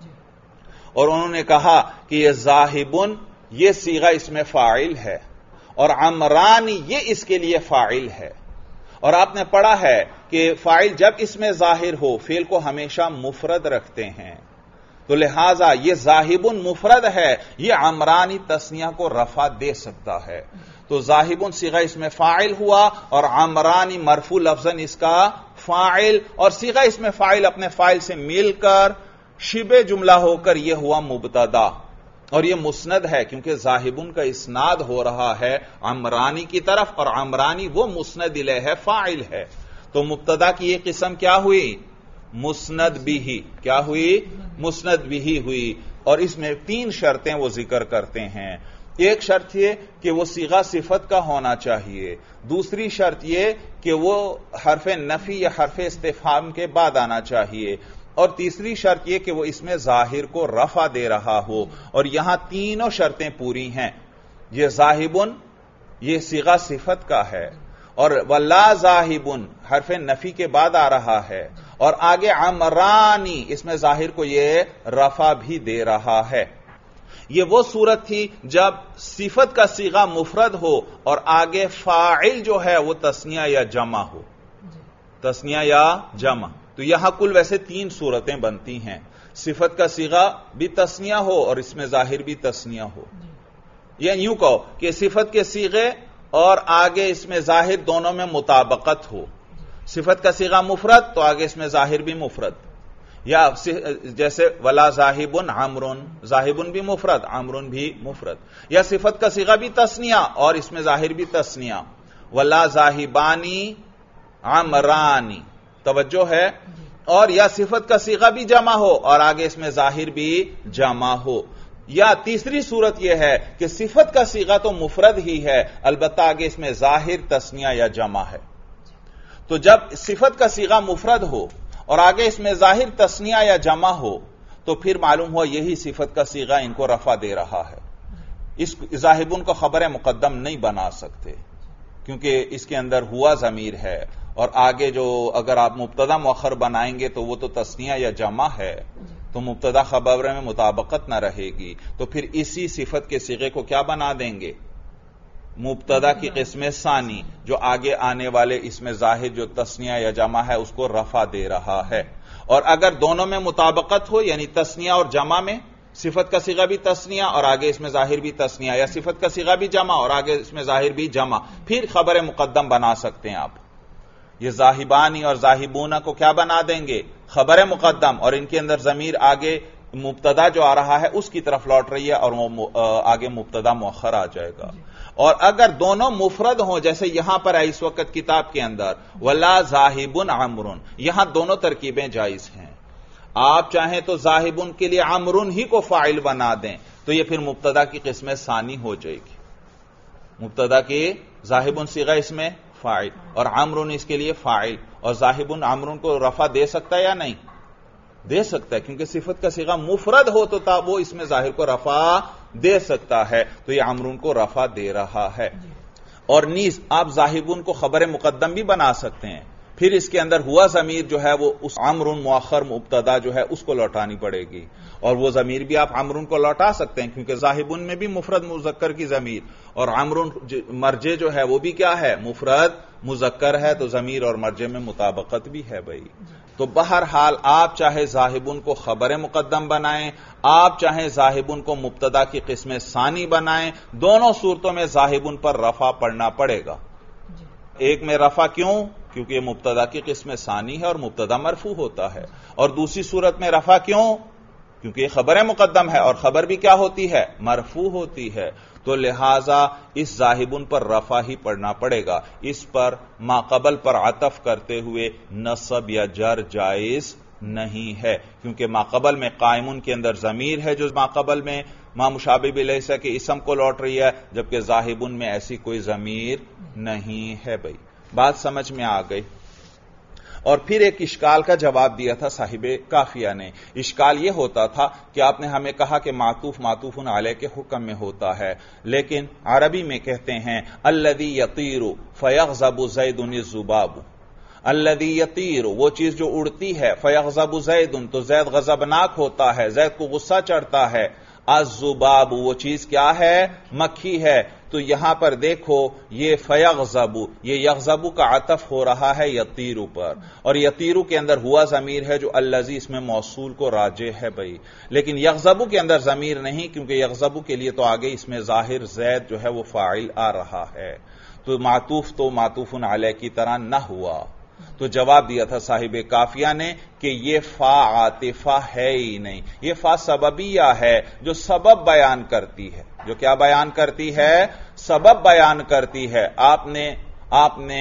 اور انہوں نے کہا کہ یہ ذاہبن یہ صیغہ اس میں فاعل ہے اور عمرانی یہ اس کے لیے فاعل ہے. اور آپ نے پڑھا ہے کہ فاعل جب اس میں ظاہر ہو فعل کو ہمیشہ مفرد رکھتے ہیں، تو لہذا یہ ذاہبن مفرد ہے، یہ عمرانی تثنیہ کو رفع دے سکتا ہے. تو ذاہبن صیغہ اس میں فاعل ہوا اور عمرانی مرفوع لفظاً اس کا فاعل، اور صیغہ اس میں فاعل اپنے فاعل سے مل کر شبہ جملہ ہو کر یہ ہوا مبتدا، اور یہ مسند ہے کیونکہ ذاہبن کا اسناد ہو رہا ہے عمرانی کی طرف، اور عمرانی وہ مسند الیہ ہے، فاعل ہے. تو مبتدا کی یہ قسم کیا ہوئی؟ مسند بھی. کیا ہوئی؟ مسند بھی ہوئی. اور اس میں تین شرطیں وہ ذکر کرتے ہیں. ایک شرط یہ کہ وہ صیغہ صفت کا ہونا چاہیے، دوسری شرط یہ کہ وہ حرف نفی یا حرف استفہام کے بعد آنا چاہیے، اور تیسری شرط یہ کہ وہ اس میں ظاہر کو رفع دے رہا ہو. اور یہاں تینوں شرطیں پوری ہیں. یہ ذاہبن یہ صیغہ صفت کا ہے، اور ولا ذاہبن حرف نفی کے بعد آ رہا ہے، اور آگے عمرانی اس میں ظاہر کو یہ رفع بھی دے رہا ہے. یہ وہ صورت تھی جب صفت کا صیغہ مفرد ہو اور آگے فاعل جو ہے وہ تثنیہ یا جمع ہو. تثنیہ یا جمع. تو یہاں کل ویسے تین صورتیں بنتی ہیں، صفت کا صیغہ بھی تثنیہ ہو اور اس میں ظاہر بھی تثنیہ ہو. یا یوں کہو کہ صفت کے صیغے اور آگے اس میں ظاہر دونوں میں مطابقت ہو. صفت کا صیغہ مفرد تو آگے اس میں ظاہر بھی مفرد، یا جیسے ولا ذاہبن عمرن، ذاہبن بھی مفرد عمرن بھی مفرد. یا صفت کا صیغہ بھی تثنیہ اور اس میں ظاہر بھی تثنیہ، ولا ذاہبانی عمرانی. توجہ ہے. اور یا صفت کا صیغہ بھی جمع ہو اور آگے اس میں ظاہر بھی جمع ہو. یا تیسری صورت یہ ہے کہ صفت کا صیغہ تو مفرد ہی ہے البتہ آگے اس میں ظاہر تثنیہ یا جمع ہے. تو جب صفت کا صیغہ مفرد ہو اور آگے اس میں ظاہر تثنیہ یا جمع ہو تو پھر معلوم ہوا یہی صفت کا صیغہ ان کو رفع دے رہا ہے. اس ذاہبن کو خبر مقدم نہیں بنا سکتے کیونکہ اس کے اندر ہوا ضمیر ہے، اور آگے جو اگر آپ مبتدا مؤخر بنائیں گے تو وہ تو تثنیہ یا جمع ہے، تو مبتدا خبر میں مطابقت نہ رہے گی. تو پھر اسی صفت کے صیغے کو کیا بنا دیں گے؟ مبتدا کی قسم ثانی، جو آگے آنے والے اس میں ظاہر جو تثنیہ یا جمع ہے اس کو رفع دے رہا ہے. اور اگر دونوں میں مطابقت ہو یعنی تثنیہ اور جمع میں، صفت کا صیغہ بھی تثنیہ اور آگے اس میں ظاہر بھی تثنیہ، یا صفت کا صیغہ بھی جمع اور آگے اس میں ظاہر بھی جمع، پھر خبر مقدم بنا سکتے ہیں آپ. یہ ذاہبانی اور ذاہبونہ کو کیا بنا دیں گے؟ خبر مقدم، اور ان کے اندر ضمیر آگے مبتدا جو آ رہا ہے اس کی طرف لوٹ رہی ہے اور وہ آگے مبتدا مؤخر آ جائے گا. اور اگر دونوں مفرد ہوں جیسے یہاں پر ہے اس وقت کتاب کے اندر ولا ذاہبن عمرن، یہاں دونوں ترکیبیں جائز ہیں. آپ چاہیں تو ذاہبن کے لیے عمرن ہی کو فاعل بنا دیں تو یہ پھر مبتدا کی قسم ثانی ہو جائے گی. مبتدا کی ذاہبن صیغہ اس میں فاعل اور عمرن اس کے لیے فاعل، اور ذاہبن عمرن کو رفع دے سکتا ہے یا نہیں؟ دے سکتا ہے, کیونکہ صفت کا صیغہ مفرد ہو تو تا وہ اس میں ظاہر کو رفع دے سکتا ہے, تو یہ عمرون کو رفع دے رہا ہے. اور نیز آپ ذاہبون کو خبر مقدم بھی بنا سکتے ہیں, پھر اس کے اندر ہوا ضمیر جو ہے وہ اس عمرون مؤخر مبتدا جو ہے اس کو لوٹانی پڑے گی, اور وہ ضمیر بھی آپ عمرون کو لوٹا سکتے ہیں کیونکہ ذاہبون میں بھی مفرد مذکر کی ضمیر, اور عمرون مرجع جو ہے وہ بھی کیا ہے, مفرد مذکر ہے, تو ضمیر اور مرجع میں مطابقت بھی ہے بھائی. تو بہرحال آپ چاہے ذاہبون کو خبر مقدم بنائیں, آپ چاہیں ذاہبون کو مبتدا کی قسم ثانی بنائیں, دونوں صورتوں میں ذاہبون پر رفع پڑنا پڑے گا. ایک میں رفع کیوں؟ کیونکہ یہ مبتدا کی قسم ثانی ہے اور مبتدا مرفوع ہوتا ہے, اور دوسری صورت میں رفع کیوں؟ کیونکہ یہ خبر مقدم ہے اور خبر بھی کیا ہوتی ہے, مرفوع ہوتی ہے. تو لہذا اس ذاہبون پر رفع ہی پڑنا پڑے گا. اس پر ما قبل پر عطف کرتے ہوئے نصب یا جر جائز نہیں ہے, کیونکہ ما قبل میں قائمون کے اندر ضمیر ہے جو ما قبل میں ما مشابہ بلیس کے اسم کو لوٹ رہی ہے, جبکہ ذاہبون میں ایسی کوئی ضمیر نہیں ہے. بھائی بات سمجھ میں آ گئی. اور پھر ایک اشکال کا جواب دیا تھا صاحب کافیہ نے. اشکال یہ ہوتا تھا کہ آپ نے ہمیں کہا کہ معطوف معطوف علیہ کے حکم میں ہوتا ہے, لیکن عربی میں کہتے ہیں الذی یطیر فیغضب زید الذباب. الذی یطیر وہ چیز جو اڑتی ہے, فیغضب زید تو زید غضبناک ہوتا ہے, زید کو غصہ چڑھتا ہے. الذباب وہ چیز کیا ہے, مکھی ہے. تو یہاں پر دیکھو یہ فیغضب, یہ یغضب کا عطف ہو رہا ہے یطیرو پر, اور یطیرو کے اندر ہوا ضمیر ہے جو الذی اس میں موصول کو راجع ہے بھائی, لیکن یغضب کے اندر ضمیر نہیں, کیونکہ یغضب کے لیے تو آگے اس میں ظاہر زید جو ہے وہ فاعل آ رہا ہے, تو معطوف تو معطوف علیہ کی طرح نہ ہوا. تو جواب دیا تھا صاحب کافیہ نے کہ یہ فا عاطفہ ہے ہی نہیں, یہ فا سببیہ ہے جو سبب بیان کرتی ہے. جو کیا بیان کرتی ہے, سبب بیان کرتی ہے. آپ نے آپ نے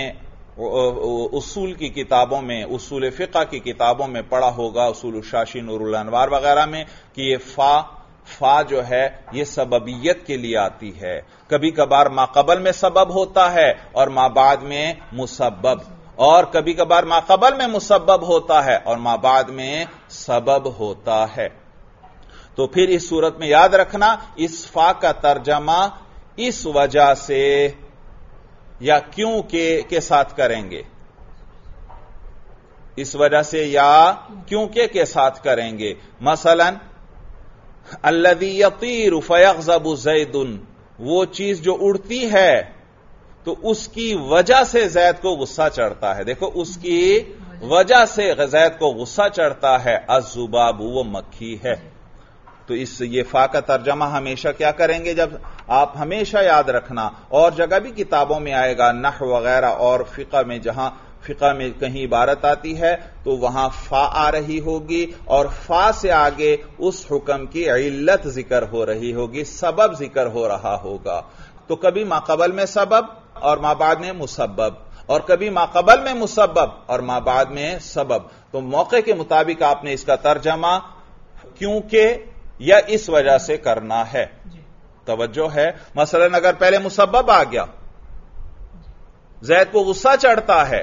اصول کی کتابوں میں, اصول فقہ کی کتابوں میں پڑھا ہوگا, اصول الشاشی, نور الانوار وغیرہ میں, کہ یہ فا فا جو ہے یہ سببیت کے لیے آتی ہے. کبھی کبھار ما قبل میں سبب ہوتا ہے اور ما بعد میں مسبب, اور کبھی کبھار ما قبل میں مسبب ہوتا ہے اور ما بعد میں سبب ہوتا ہے. تو پھر اس صورت میں یاد رکھنا اس فا کا ترجمہ اس وجہ سے یا کیوں کے کے ساتھ کریں گے, اس وجہ سے یا کیوں کے کے ساتھ کریں گے. مثلا الذی یطیر فیغضب زید, وہ چیز جو اڑتی ہے تو اس کی وجہ سے زید کو غصہ چڑھتا ہے. دیکھو اس کی وجہ سے زید کو غصہ چڑھتا ہے. الذباب وہ مکھی ہے. تو اس یہ فا کا ترجمہ ہمیشہ کیا کریں گے, جب آپ ہمیشہ یاد رکھنا, اور جگہ بھی کتابوں میں آئے گا نحو وغیرہ اور فقہ میں, جہاں فقہ میں کہیں عبارت آتی ہے تو وہاں فا آ رہی ہوگی, اور فا سے آگے اس حکم کی علت ذکر ہو رہی ہوگی, سبب ذکر ہو رہا ہوگا. تو کبھی ما قبل میں سبب اور ما بعد میں مسبب, اور کبھی ما قبل میں مسبب اور ما بعد میں سبب. تو موقع کے مطابق آپ نے اس کا ترجمہ کیونکہ یا اس وجہ سے کرنا ہے. توجہ ہے. مثلا اگر پہلے مسبب آ گیا, زید کو غصہ چڑھتا ہے,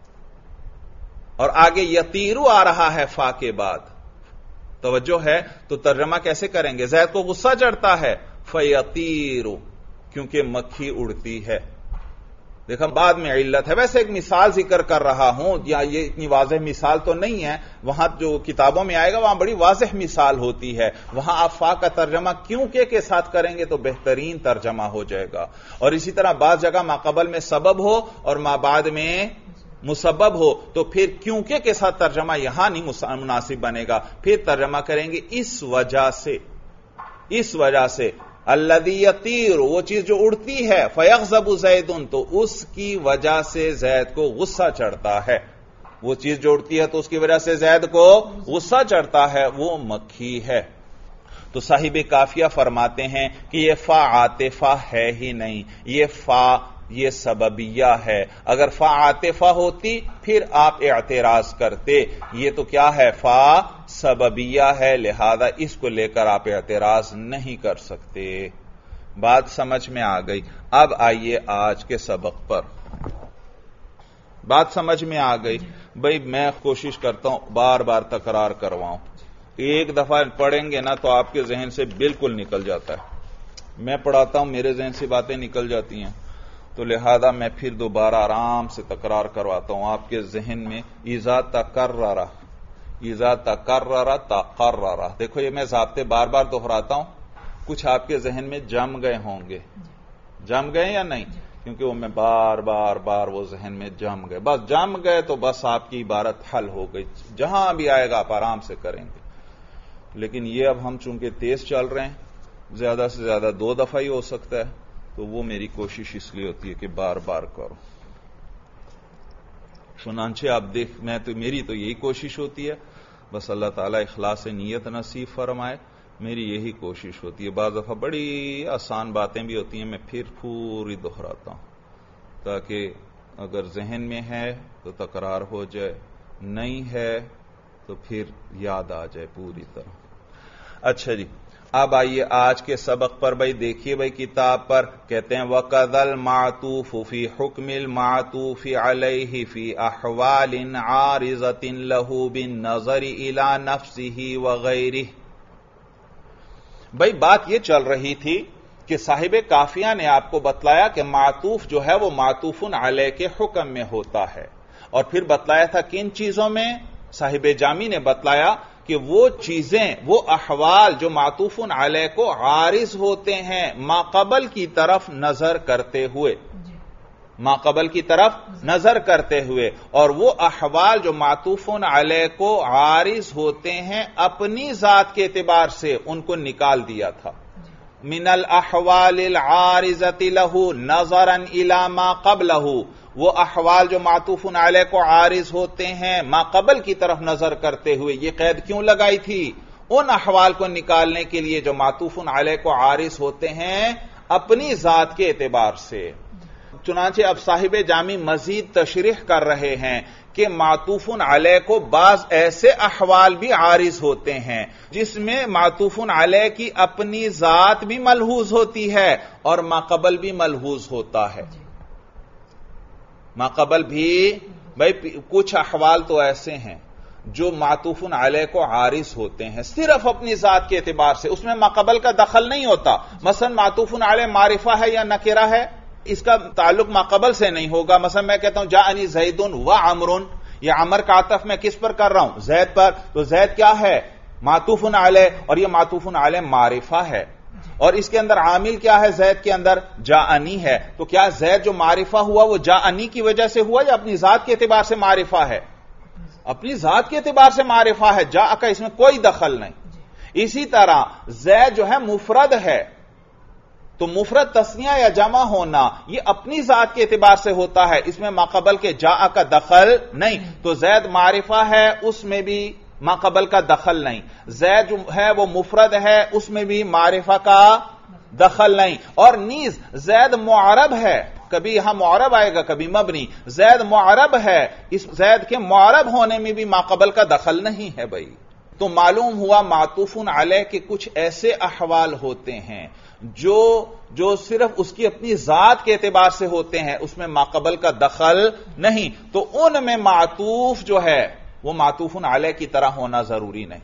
اور آگے یطیرو آ رہا ہے فا کے بعد, توجہ ہے, تو ترجمہ کیسے کریں گے؟ زید کو غصہ چڑھتا ہے فیطیرو, کیونکہ مکھی اڑتی ہے. دیکھا بعد میں علت ہے. ویسے ایک مثال ذکر کر رہا ہوں, یا یہ اتنی واضح مثال تو نہیں ہے, وہاں جو کتابوں میں آئے گا وہاں بڑی واضح مثال ہوتی ہے, وہاں آپ فا کا ترجمہ کیونکہ کے ساتھ کریں گے تو بہترین ترجمہ ہو جائے گا. اور اسی طرح بعض جگہ ما قبل میں سبب ہو اور ما بعد میں مسبب ہو, تو پھر کیونکہ کے ساتھ ترجمہ یہاں نہیں مناسب بنے گا, پھر ترجمہ کریں گے اس وجہ سے. اس وجہ سے الذی یطیر وہ چیز جو اڑتی ہے, فیغضب زید تو اس کی وجہ سے زید کو غصہ چڑھتا ہے. وہ چیز جو اڑتی ہے تو اس کی وجہ سے زید کو غصہ چڑھتا ہے, وہ مکھی ہے. تو صاحب کافیہ فرماتے ہیں کہ یہ فا عاطفہ ہے ہی نہیں, یہ فا یہ سببیہ ہے. اگر فا عاطفہ ہوتی پھر آپ اعتراض کرتے, یہ تو کیا ہے, فا سببیہ ہے, لہذا اس کو لے کر آپ اعتراض نہیں کر سکتے. بات سمجھ میں آ گئی. اب آئیے آج کے سبق پر. بات سمجھ میں آ گئی؟ بھائی میں کوشش کرتا ہوں بار بار تکرار کرواؤں. ایک دفعہ پڑھیں گے نا تو آپ کے ذہن سے بالکل نکل جاتا ہے. میں پڑھاتا ہوں میرے ذہن سے باتیں نکل جاتی ہیں، تو لہذا میں پھر دوبارہ آرام سے تکرار کرواتا ہوں آپ کے ذہن میں. اذا تکرر اذا تکرر تقرر. دیکھو یہ میں ضابطے بار بار دہراتا ہوں، کچھ آپ کے ذہن میں جم گئے ہوں گے. جم گئے یا نہیں؟ کیونکہ وہ میں بار بار بار وہ ذہن میں جم گئے. بس جم گئے تو بس آپ کی عبارت حل ہو گئی. جہاں بھی آئے گا آپ آرام سے کریں گے. لیکن یہ اب ہم چونکہ تیز چل رہے ہیں، زیادہ سے زیادہ دو دفعہ ہی ہو سکتا ہے، تو وہ میری کوشش اس لیے ہوتی ہے کہ بار بار کرو. چنانچہ آپ دیکھ میں تو میری تو یہی کوشش ہوتی ہے، بس اللہ تعالیٰ اخلاص نیت نصیب فرمائے. میری یہی کوشش ہوتی ہے. بعض دفعہ بڑی آسان باتیں بھی ہوتی ہیں، میں پھر پوری دہراتا ہوں تاکہ اگر ذہن میں ہے تو تکرار ہو جائے، نہیں ہے تو پھر یاد آ جائے پوری طرح. اچھا جی، اب آئیے آج کے سبق پر. بھائی دیکھیے بھائی کتاب پر کہتے ہیں وَقَذَا الْمَعْطُوفُ فِي حُكْمِ الْمَعْطُوفِ عَلَيْهِ فِي أَحْوَالٍ عَارِضَةٍ لَهُ بِالنَّظَرِ إِلَى نَفْسِهِ وَغَيْرِهِ. بھائی بات یہ چل رہی تھی کہ صاحب کافیہ نے آپ کو بتلایا کہ معطوف جو ہے وہ معطوف علیہ کے حکم میں ہوتا ہے، اور پھر بتلایا تھا کن چیزوں میں؟ صاحب جامی نے بتلایا کہ وہ چیزیں، وہ احوال جو معطوف علیہ کو عارض ہوتے ہیں ما قبل کی طرف نظر کرتے ہوئے، ما قبل کی طرف نظر کرتے ہوئے، اور وہ احوال جو معطوف علیہ کو عارض ہوتے ہیں اپنی ذات کے اعتبار سے، ان کو نکال دیا تھا. من الاحوال العارضۃ له نظرا الى ما قبله. وہ احوال جو معطوف علیہ کو عارض ہوتے ہیں ما قبل کی طرف نظر کرتے ہوئے. یہ قید کیوں لگائی تھی؟ ان احوال کو نکالنے کے لیے جو معطوف علیہ کو عارض ہوتے ہیں اپنی ذات کے اعتبار سے. چنانچہ اب صاحب جامی مزید تشریح کر رہے ہیں کہ معطوف علیہ کو بعض ایسے احوال بھی عارض ہوتے ہیں جس میں معطوف علیہ کی اپنی ذات بھی ملحوظ ہوتی ہے اور ما قبل بھی ملحوظ ہوتا ہے. ما قبل بھی بھائی کچھ احوال تو ایسے ہیں جو معطوف علیہ کو عارض ہوتے ہیں صرف اپنی ذات کے اعتبار سے، اس میں ما قبل کا دخل نہیں ہوتا. مثلا معطوف علیہ معرفہ ہے یا نکرہ ہے، اس کا تعلق ما قبل سے نہیں ہوگا. مثلا میں کہتا ہوں جاءنی زید و عمر، یہ عمر کا عطف میں کس پر کر رہا ہوں؟ زید پر. تو زید کیا ہے؟ معطوف علیہ، اور یہ معطوف علیہ معرفہ ہے، اور اس کے اندر عامل کیا ہے؟ زید کے اندر جاءنی ہے. تو کیا زید جو معرفہ ہوا وہ جاءنی کی وجہ سے ہوا یا اپنی ذات کے اعتبار سے معرفہ ہے؟ اپنی ذات کے اعتبار سے معرفہ ہے. جاء کا اس میں کوئی دخل نہیں. اسی طرح زید جو ہے مفرد ہے، تو مفرد تثنیہ یا جمع ہونا یہ اپنی ذات کے اعتبار سے ہوتا ہے، اس میں ما قبل کے جاء کا دخل نہیں. تو زید معرفہ ہے، اس میں بھی ما قبل کا دخل نہیں. زید جو ہے وہ مفرد ہے، اس میں بھی معرفہ کا دخل نہیں. اور نیز زید معرب ہے، کبھی یہاں معرب آئے گا کبھی مبنی. زید معرب ہے، اس زید کے معرب ہونے میں بھی ما قبل کا دخل نہیں ہے. بھائی تو معلوم ہوا معطوف علیہ کے کچھ ایسے احوال ہوتے ہیں جو جو صرف اس کی اپنی ذات کے اعتبار سے ہوتے ہیں، اس میں ما قبل کا دخل نہیں. تو ان میں معطوف جو ہے وہ معطوف علیہ کی طرح ہونا ضروری نہیں.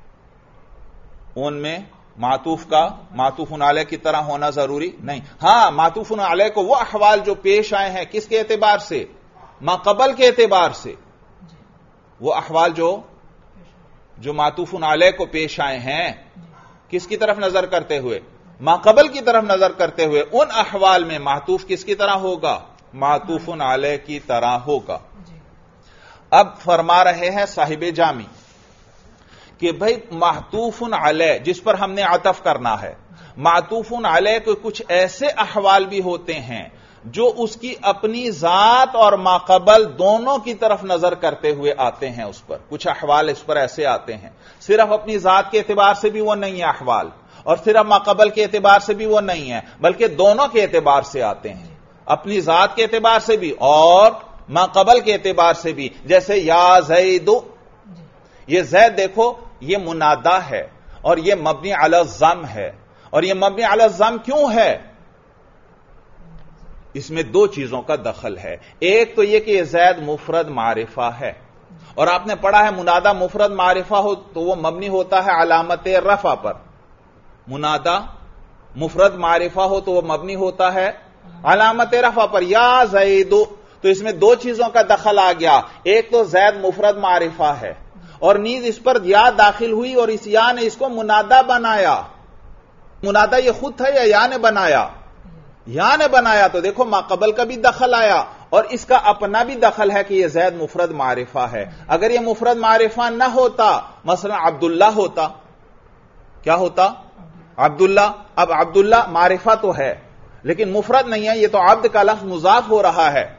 ان میں معطوف کا معطوف علیہ کی طرح ہونا ضروری نہیں. ہاں معطوف علیہ کو وہ احوال جو پیش آئے ہیں کس کے اعتبار سے؟ ما قبل کے اعتبار سے. وہ احوال جو جو معطوف علیہ کو پیش آئے ہیں کس کی طرف نظر کرتے ہوئے؟ ما قبل کی طرف نظر کرتے ہوئے. ان احوال میں معطوف کس کی طرح ہوگا؟ معطوف علیہ کی طرح ہوگا. اب فرما رہے ہیں صاحب جامی کہ بھئی معطوف علیہ جس پر ہم نے عطف کرنا ہے، معطوف علیہ کو کچھ ایسے احوال بھی ہوتے ہیں جو اس کی اپنی ذات اور ما قبل دونوں کی طرف نظر کرتے ہوئے آتے ہیں. اس پر کچھ احوال اس پر ایسے آتے ہیں، صرف اپنی ذات کے اعتبار سے بھی وہ نہیں ہے احوال، اور صرف ما قبل کے اعتبار سے بھی وہ نہیں ہے، بلکہ دونوں کے اعتبار سے آتے ہیں، اپنی ذات کے اعتبار سے بھی اور ما قبل کے اعتبار سے بھی. جیسے یا زید، یہ زید دیکھو یہ منادا ہے اور یہ مبنی علی الضم ہے. اور یہ مبنی علی الضم کیوں ہے؟ اس میں دو چیزوں کا دخل ہے. ایک تو یہ کہ یہ زید مفرد معرفہ ہے، اور آپ نے پڑھا ہے منادا مفرد معرفہ ہو تو وہ مبنی ہوتا ہے علامت رفع پر. منادا مفرد معرفہ ہو تو وہ مبنی ہوتا ہے علامت رفع پر. یا زید، تو اس میں دو چیزوں کا دخل آ گیا. ایک تو زید مفرد معرفہ ہے، اور نیز اس پر یا داخل ہوئی اور اس یا نے اس کو منادا بنایا. منادا یہ خود تھا یا یا نے بنایا؟ یا نے بنایا. تو دیکھو ما قبل کا بھی دخل آیا اور اس کا اپنا بھی دخل ہے کہ یہ زید مفرد معرفہ ہے. اگر یہ مفرد معرفہ نہ ہوتا، مثلا عبداللہ ہوتا، کیا ہوتا؟ عبداللہ. اب عبداللہ معرفہ تو ہے لیکن مفرد نہیں ہے، یہ تو عبد کا لفظ مضاف ہو رہا ہے.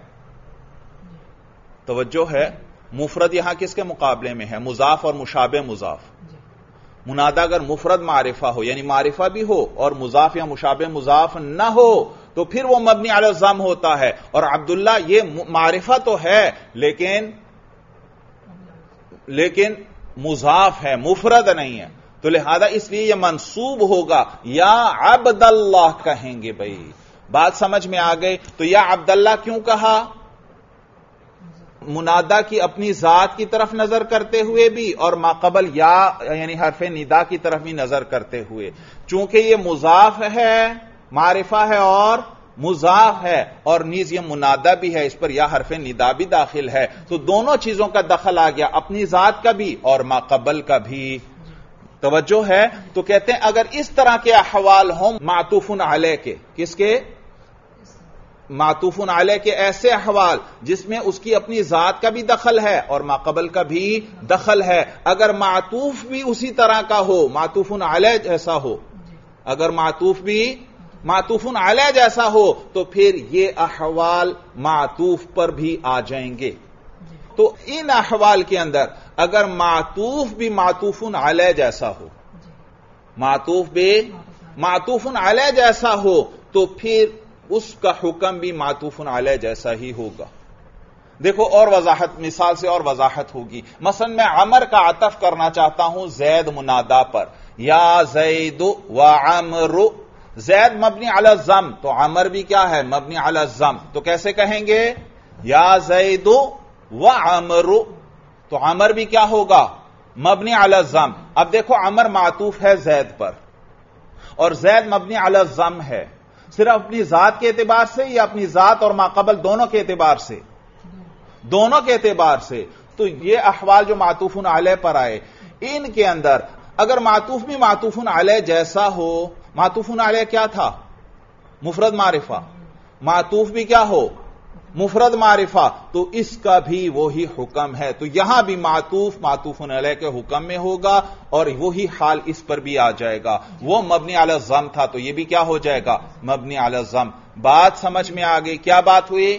توجہ ہے، مفرد یہاں کس کے مقابلے میں ہے؟ مضاف اور مشابہ مضاف. منادا اگر مفرد معرفہ ہو یعنی معرفہ بھی ہو اور مضاف یا مشابہ مضاف نہ ہو تو پھر وہ مبنی علی الضم ہوتا ہے. اور عبداللہ یہ معرفہ تو ہے لیکن لیکن مضاف ہے، مفرد نہیں ہے، تو لہذا اس لیے یہ منصوب ہوگا. یا عبد اللہ کہیں گے. بھائی بات سمجھ میں آ گئی؟ تو یا عبداللہ کیوں کہا؟ منادا کی اپنی ذات کی طرف نظر کرتے ہوئے بھی اور ما قبل یا یعنی حرف ندا کی طرف بھی نظر کرتے ہوئے. چونکہ یہ مضاف ہے، معرفہ ہے اور مضاف ہے، اور نیز یہ منادا بھی ہے، اس پر یا حرف ندا بھی داخل ہے، تو دونوں چیزوں کا دخل آ گیا، اپنی ذات کا بھی اور ما قبل کا بھی. توجہ ہے؟ تو کہتے ہیں اگر اس طرح کے احوال ہوں معطوف علیہ کے، کس کے؟ معطوف علیہ کے ایسے احوال جس میں اس کی اپنی ذات کا بھی دخل ہے اور ما قبل کا بھی دخل ہے. اگر معطوف بھی اسی طرح کا ہو، معطوف علیہ جیسا ہو، اگر معطوف بھی معطوف علیہ جیسا ہو تو پھر یہ احوال معطوف پر بھی آ جائیں گے. تو ان احوال کے اندر اگر معطوف بھی معطوف علیہ جیسا ہو، معطوف بھی معطوف علیہ جیسا ہو تو پھر اس کا حکم بھی معطوف علیہ جیسا ہی ہوگا. دیکھو اور وضاحت، مثال سے اور وضاحت ہوگی. مثلا میں عمر کا عطف کرنا چاہتا ہوں زید منادا پر، یا زید و عمر. زید مبنی علی الضم تو عمر بھی کیا ہے؟ مبنی علی الضم. تو کیسے کہیں گے؟ یا زید و عمر. تو عمر بھی کیا ہوگا؟ مبنی علی الضم. اب دیکھو عمر معطوف ہے زید پر اور زید مبنی علی الضم ہے. صرف اپنی ذات کے اعتبار سے یا اپنی ذات اور ما قبل دونوں کے اعتبار سے؟ دونوں کے اعتبار سے. تو یہ احوال جو معطوف علیہ پر آئے، ان کے اندر اگر معطوف بھی معطوف علیہ جیسا ہو، معطوف علیہ کیا تھا؟ مفرد معرفہ. معطوف بھی کیا ہو؟ مفرد معرفہ. تو اس کا بھی وہی حکم ہے. تو یہاں بھی معطوف معطوف علیہ کے حکم میں ہوگا اور وہی حال اس پر بھی آ جائے گا. وہ مبنی علی الضم تھا تو یہ بھی کیا ہو جائے گا؟ مبنی علی الضم. بات سمجھ میں آ گئی؟ کیا بات ہوئی؟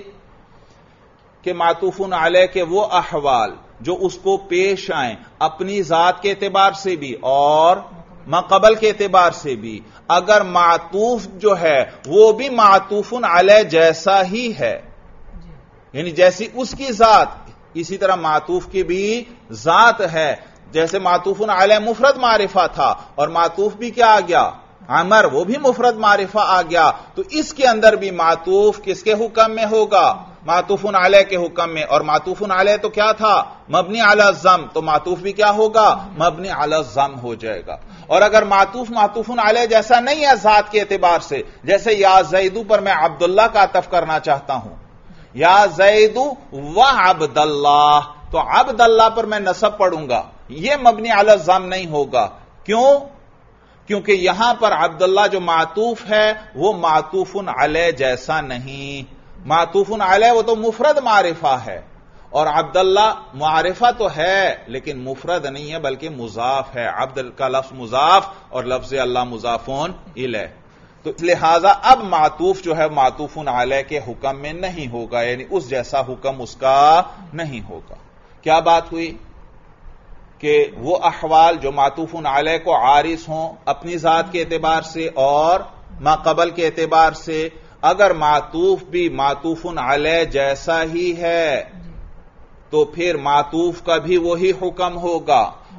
کہ معطوف علیہ کے وہ احوال جو اس کو پیش آئیں اپنی ذات کے اعتبار سے بھی اور ما قبل کے اعتبار سے بھی، اگر معطوف جو ہے وہ بھی معطوف علیہ جیسا ہی ہے، یعنی جیسی اس کی ذات اسی طرح معطوف کی بھی ذات ہے. جیسے معطوف علیہ مفرد معرفہ تھا اور معطوف بھی کیا آ گیا؟ عمر، وہ بھی مفرد معرفہ آ گیا. تو اس کے اندر بھی معطوف کس کے حکم میں ہوگا؟ معطوف علیہ کے حکم میں. اور معطوف علیہ تو کیا تھا؟ مبنی علی الضم. تو معطوف بھی کیا ہوگا؟ مبنی علی الضم ہو جائے گا. اور اگر معطوف معطوف علیہ جیسا نہیں ہے ذات کے اعتبار سے، جیسے یا زیدو پر میں عبداللہ کا عطف کرنا چاہتا ہوں، یا زید و عبد اللہ، تو عبد اللہ پر میں نصب پڑھوں گا، یہ مبنی علی الضم نہیں ہوگا. کیوں؟ کیونکہ یہاں پر عبداللہ جو معطوف ہے وہ معطوف علیہ جیسا نہیں. معطوف علیہ وہ تو مفرد معرفہ ہے اور عبداللہ معرفہ تو ہے لیکن مفرد نہیں ہے بلکہ مضاف ہے. عبد کا لفظ مضاف اور لفظ اللہ مضافون الیہ. تو لہذا اب معطوف جو ہے معطوف علیہ کے حکم میں نہیں ہوگا، یعنی اس جیسا حکم اس کا نہیں ہوگا. کیا بات ہوئی؟ کہ وہ احوال جو معطوف علیہ کو عارض ہوں اپنی ذات کے اعتبار سے اور ما قبل کے اعتبار سے، اگر معطوف بھی معطوف علیہ جیسا ہی ہے تو پھر معطوف کا بھی وہی حکم ہوگا.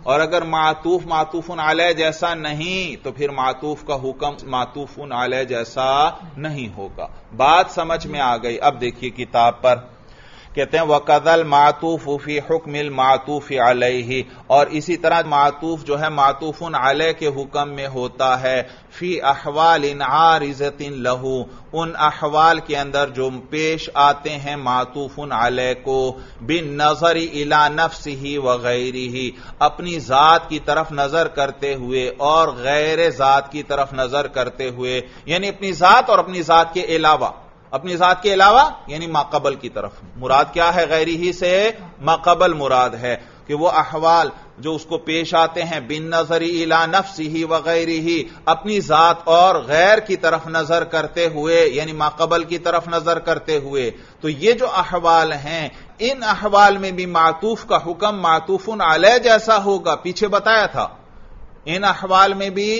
اور اگر معطوف معطوف علیہ جیسا نہیں تو پھر معطوف کا حکم معطوف علیہ جیسا نہیں ہوگا. بات سمجھ میں آ گئی. اب دیکھیے کتاب پر کہتے ہیں وَقَذَا الْمَعْطُوفُ فِي حُكْمِ الْمَعْطُوفِ عَلَيْهِ، اور اسی طرح معطوف جو ہے معطوف علیہ کے حکم میں ہوتا ہے فی احوال عارضۃ لہ، ان احوال کے اندر جو پیش آتے ہیں معطوف علیہ کو بالنظر الی نفسہ وغیرہ، اپنی ذات کی طرف نظر کرتے ہوئے اور غیر ذات کی طرف نظر کرتے ہوئے، یعنی اپنی ذات اور اپنی ذات کے علاوہ، اپنی ذات کے علاوہ یعنی ماقبل کی طرف. مراد کیا ہے غیری ہی سے؟ ماقبل مراد ہے کہ وہ احوال جو اس کو پیش آتے ہیں بالنظر الی نفسہ وغیرہ، اپنی ذات اور غیر کی طرف نظر کرتے ہوئے یعنی ماقبل کی طرف نظر کرتے ہوئے. تو یہ جو احوال ہیں ان احوال میں بھی معطوف کا حکم معطوف علیہ جیسا ہوگا. پیچھے بتایا تھا ان احوال میں بھی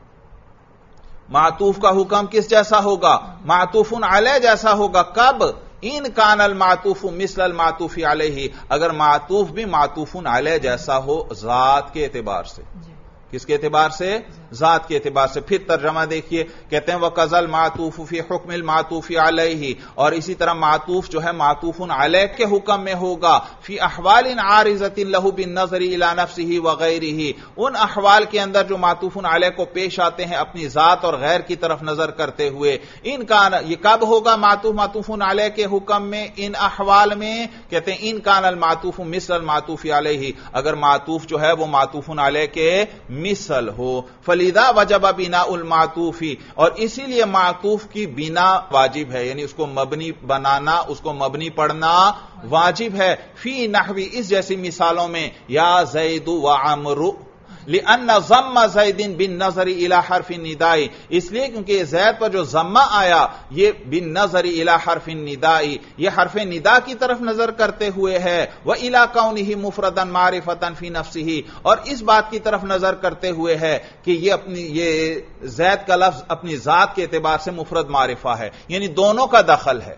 معطوف کا حکم کس جیسا ہوگا؟ معطوف علیہ جیسا ہوگا. کب؟ ان کان المعطوف مثل المعطوف علیہ، اگر معطوف بھی معطوف علیہ جیسا ہو ذات کے اعتبار سے. کس کے اعتبار سے؟ ذات کے اعتبار سے. پھر ترجمہ دیکھیے کہتے ہیں وَقَذَا الْمَعْطُوفُ فِي حُكْمِ الْمَعْطُوفِ عَلَيْهِ، اور اسی طرح معطوف جو ہے معطوف علیہ کے حکم میں ہوگا فی احوال عارضۃ لہ بالنظر الی نفسہ وغیرہ، ان احوال کے اندر جو معطوف علیہ کو پیش آتے ہیں اپنی ذات اور غیر کی طرف نظر کرتے ہوئے. ان کان، یہ کب ہوگا معطوف معطوف علیہ کے حکم میں؟ ان احوال میں. کہتے ہیں ان کان المعطوف مثل المعطوف علیہ، اگر معطوف جو ہے وہ معطوف علیہ کے مثل ہو. فلیدا وجب بنا المعطوف، اور اسی لیے معطوف کی بنا واجب ہے، یعنی اس کو مبنی بنانا، اس کو مبنی پڑھنا واجب ہے. فی نحوی، اس جیسی مثالوں میں یا زید و عمرو، لأن ضم زید بالنظر الی حرف النداء، اس لیے کیونکہ زید پر جو ضمہ آیا یہ بالنظر الی حرف النداء، یہ حرف ندا کی طرف نظر کرتے ہوئے ہے. وإلی کونہ مفردا معرفتا فی نفسہ، اور اس بات کی طرف نظر کرتے ہوئے ہے کہ یہ اپنی یہ زید کا لفظ اپنی ذات کے اعتبار سے مفرد معرفہ ہے، یعنی دونوں کا دخل ہے.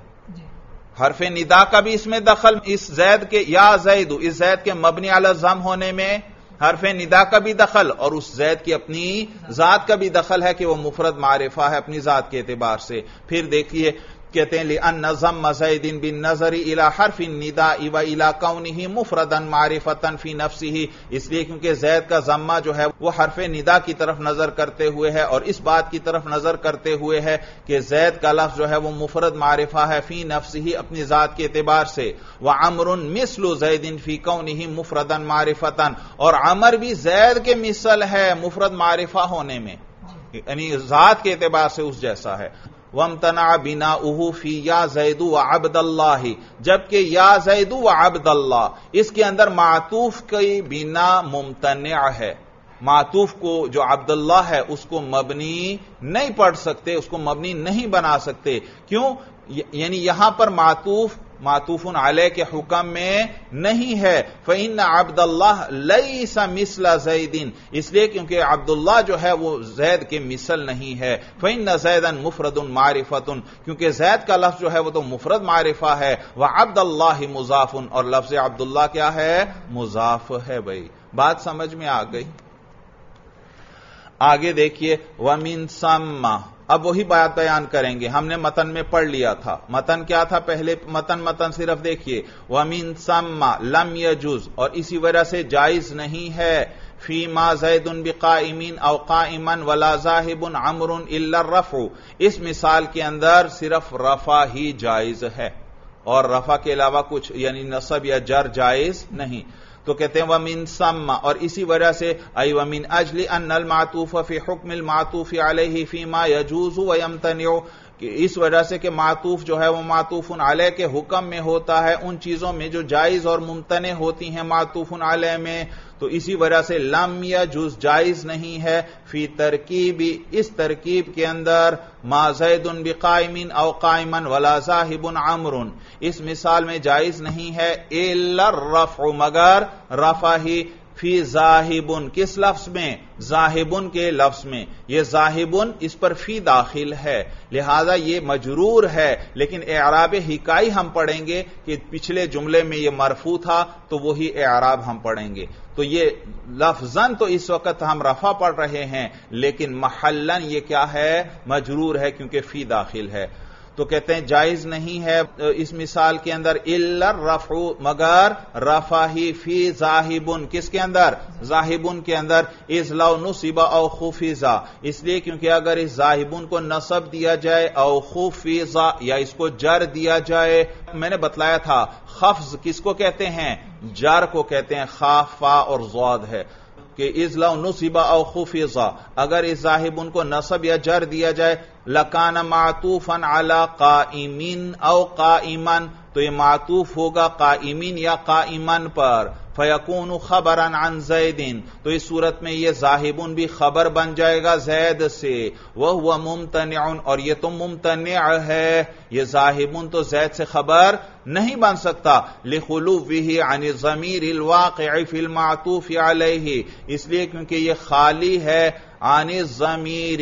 حرف ندا کا بھی اس میں دخل، اس زید کے یا زید، اس زید کے مبنی علی الضم ہونے میں حرف ندا کا بھی دخل، اور اس زید کی اپنی ذات کا بھی دخل ہے کہ وہ مفرد معرفہ ہے اپنی ذات کے اعتبار سے. پھر دیکھیے کہتے ہیں لأن ضم زید بالنظر الی حرف النداء والی کونہ مفردا معرفتا فی نفسہ، اس لیے کیونکہ زید کا ضمہ جو ہے وہ حرف ندا کی طرف نظر کرتے ہوئے ہے اور اس بات کی طرف نظر کرتے ہوئے ہے کہ زید کا لفظ جو ہے وہ مفرد معرفہ ہے فی نفسہ اپنی ذات کے اعتبار سے. وعمر مثل زید فی کونہ مفردا معرفتا، اور عمر بھی زید کے مثل ہے مفرد معرفہ ہونے میں، یعنی ذات کے اعتبار سے اس جیسا ہے. وَامْتَنَعَ بِنَاؤُهُ فِي يَا زَيْدُ وَعَبْدَ اللَّهِ، جبکہ یا زید وعبد اللہ اس کے اندر معطوف کی بنا ممتنع ہے. معطوف کو جو عبداللہ ہے اس کو مبنی نہیں پڑھ سکتے، اس کو مبنی نہیں بنا سکتے. کیوں؟ یعنی یہاں پر معطوف معطوف علیہ کے حکم میں نہیں ہے. فإن عبد اللہ لیس مثل زید، اس لیے کیونکہ عبداللہ جو ہے وہ زید کے مثل نہیں ہے. فإن زیدا مفرد معرفۃ، کیونکہ زید کا لفظ جو ہے وہ تو مفرد معرفہ ہے. وعبد اللہ مضاف، اور لفظ عبداللہ کیا ہے؟ مضاف ہے. بھائی بات سمجھ میں آ گئی؟ آگے دیکھیے ومن ثم، اب وہی بات بیان کریں گے. ہم نے متن میں پڑھ لیا تھا. متن کیا تھا پہلے؟ متن متن صرف دیکھیے وَمِن ثَمَّ لَمْ يَجُوز، اور اسی وجہ سے جائز نہیں ہے فی ما زید بقائمین او قائما ولا ذاہب عمر الا الرفع، اس مثال کے اندر صرف رفع ہی جائز ہے اور رفع کے علاوہ کچھ یعنی نصب یا جر جائز نہیں. تو کہتے ہیں وَمِن ثَمَّ، اور اسی وجہ سے ای وَمِن اجل ان المعطوف فی حکم المعطوف علیہ فیما یجوز ویمتنع، کہ اس وجہ سے کہ معطوف جو ہے وہ معطوف علیہ کے حکم میں ہوتا ہے ان چیزوں میں جو جائز اور ممتنع ہوتی ہیں معطوف علیہ میں. تو اسی وجہ سے لم یجوز جائز نہیں ہے فی ترکیب، اس ترکیب کے اندر ما زید بقائم او قائما ولا ذاہب عمر، اس مثال میں جائز نہیں ہے الا الرفع، مگر رفع ہی. فی ذاہبن، کس لفظ میں؟ ذاہبن کے لفظ میں. یہ ذاہبن اس پر فی داخل ہے، لہذا یہ مجرور ہے، لیکن اعراب حکائی ہم پڑھیں گے کہ پچھلے جملے میں یہ مرفوع تھا تو وہی اعراب ہم پڑھیں گے. تو یہ لفظاً تو اس وقت ہم رفع پڑھ رہے ہیں، لیکن محلاً یہ کیا ہے؟ مجرور ہے، کیونکہ فی داخل ہے. تو کہتے ہیں جائز نہیں ہے اس مثال کے اندر الا الرفع، مگر رفع ہی فی ذاہبن، کس کے اندر؟ ذاہبن کے اندر. اذ لو نصب او خفض، اس لیے کیونکہ اگر اس ذاہبن کو نصب دیا جائے او خفض یا اس کو جر دیا جائے. میں نے بتلایا تھا خفض کس کو کہتے ہیں؟ جر کو کہتے ہیں، خا فا اور ضاد ہے کہ اذ لو نصب او خفض، اگر اس ذاہبن کو نصب یا جر دیا جائے لکان معطوفا علی قائمین او قائما، تو یہ معطوف ہوگا قائمین یا قائمن پر. فیکون خبرا عن زید، تو اس صورت میں یہ ذاہبن بھی خبر بن جائے گا زید سے. وہو ممتنع، اور یہ تو ممتنع ہے، یہ ذاہبن تو زید سے خبر نہیں بن سکتا. لخلوه عن الضمیر الواقع فی المعطوف علیہ، اس لیے کیونکہ یہ خالی ہے عن الضمیر،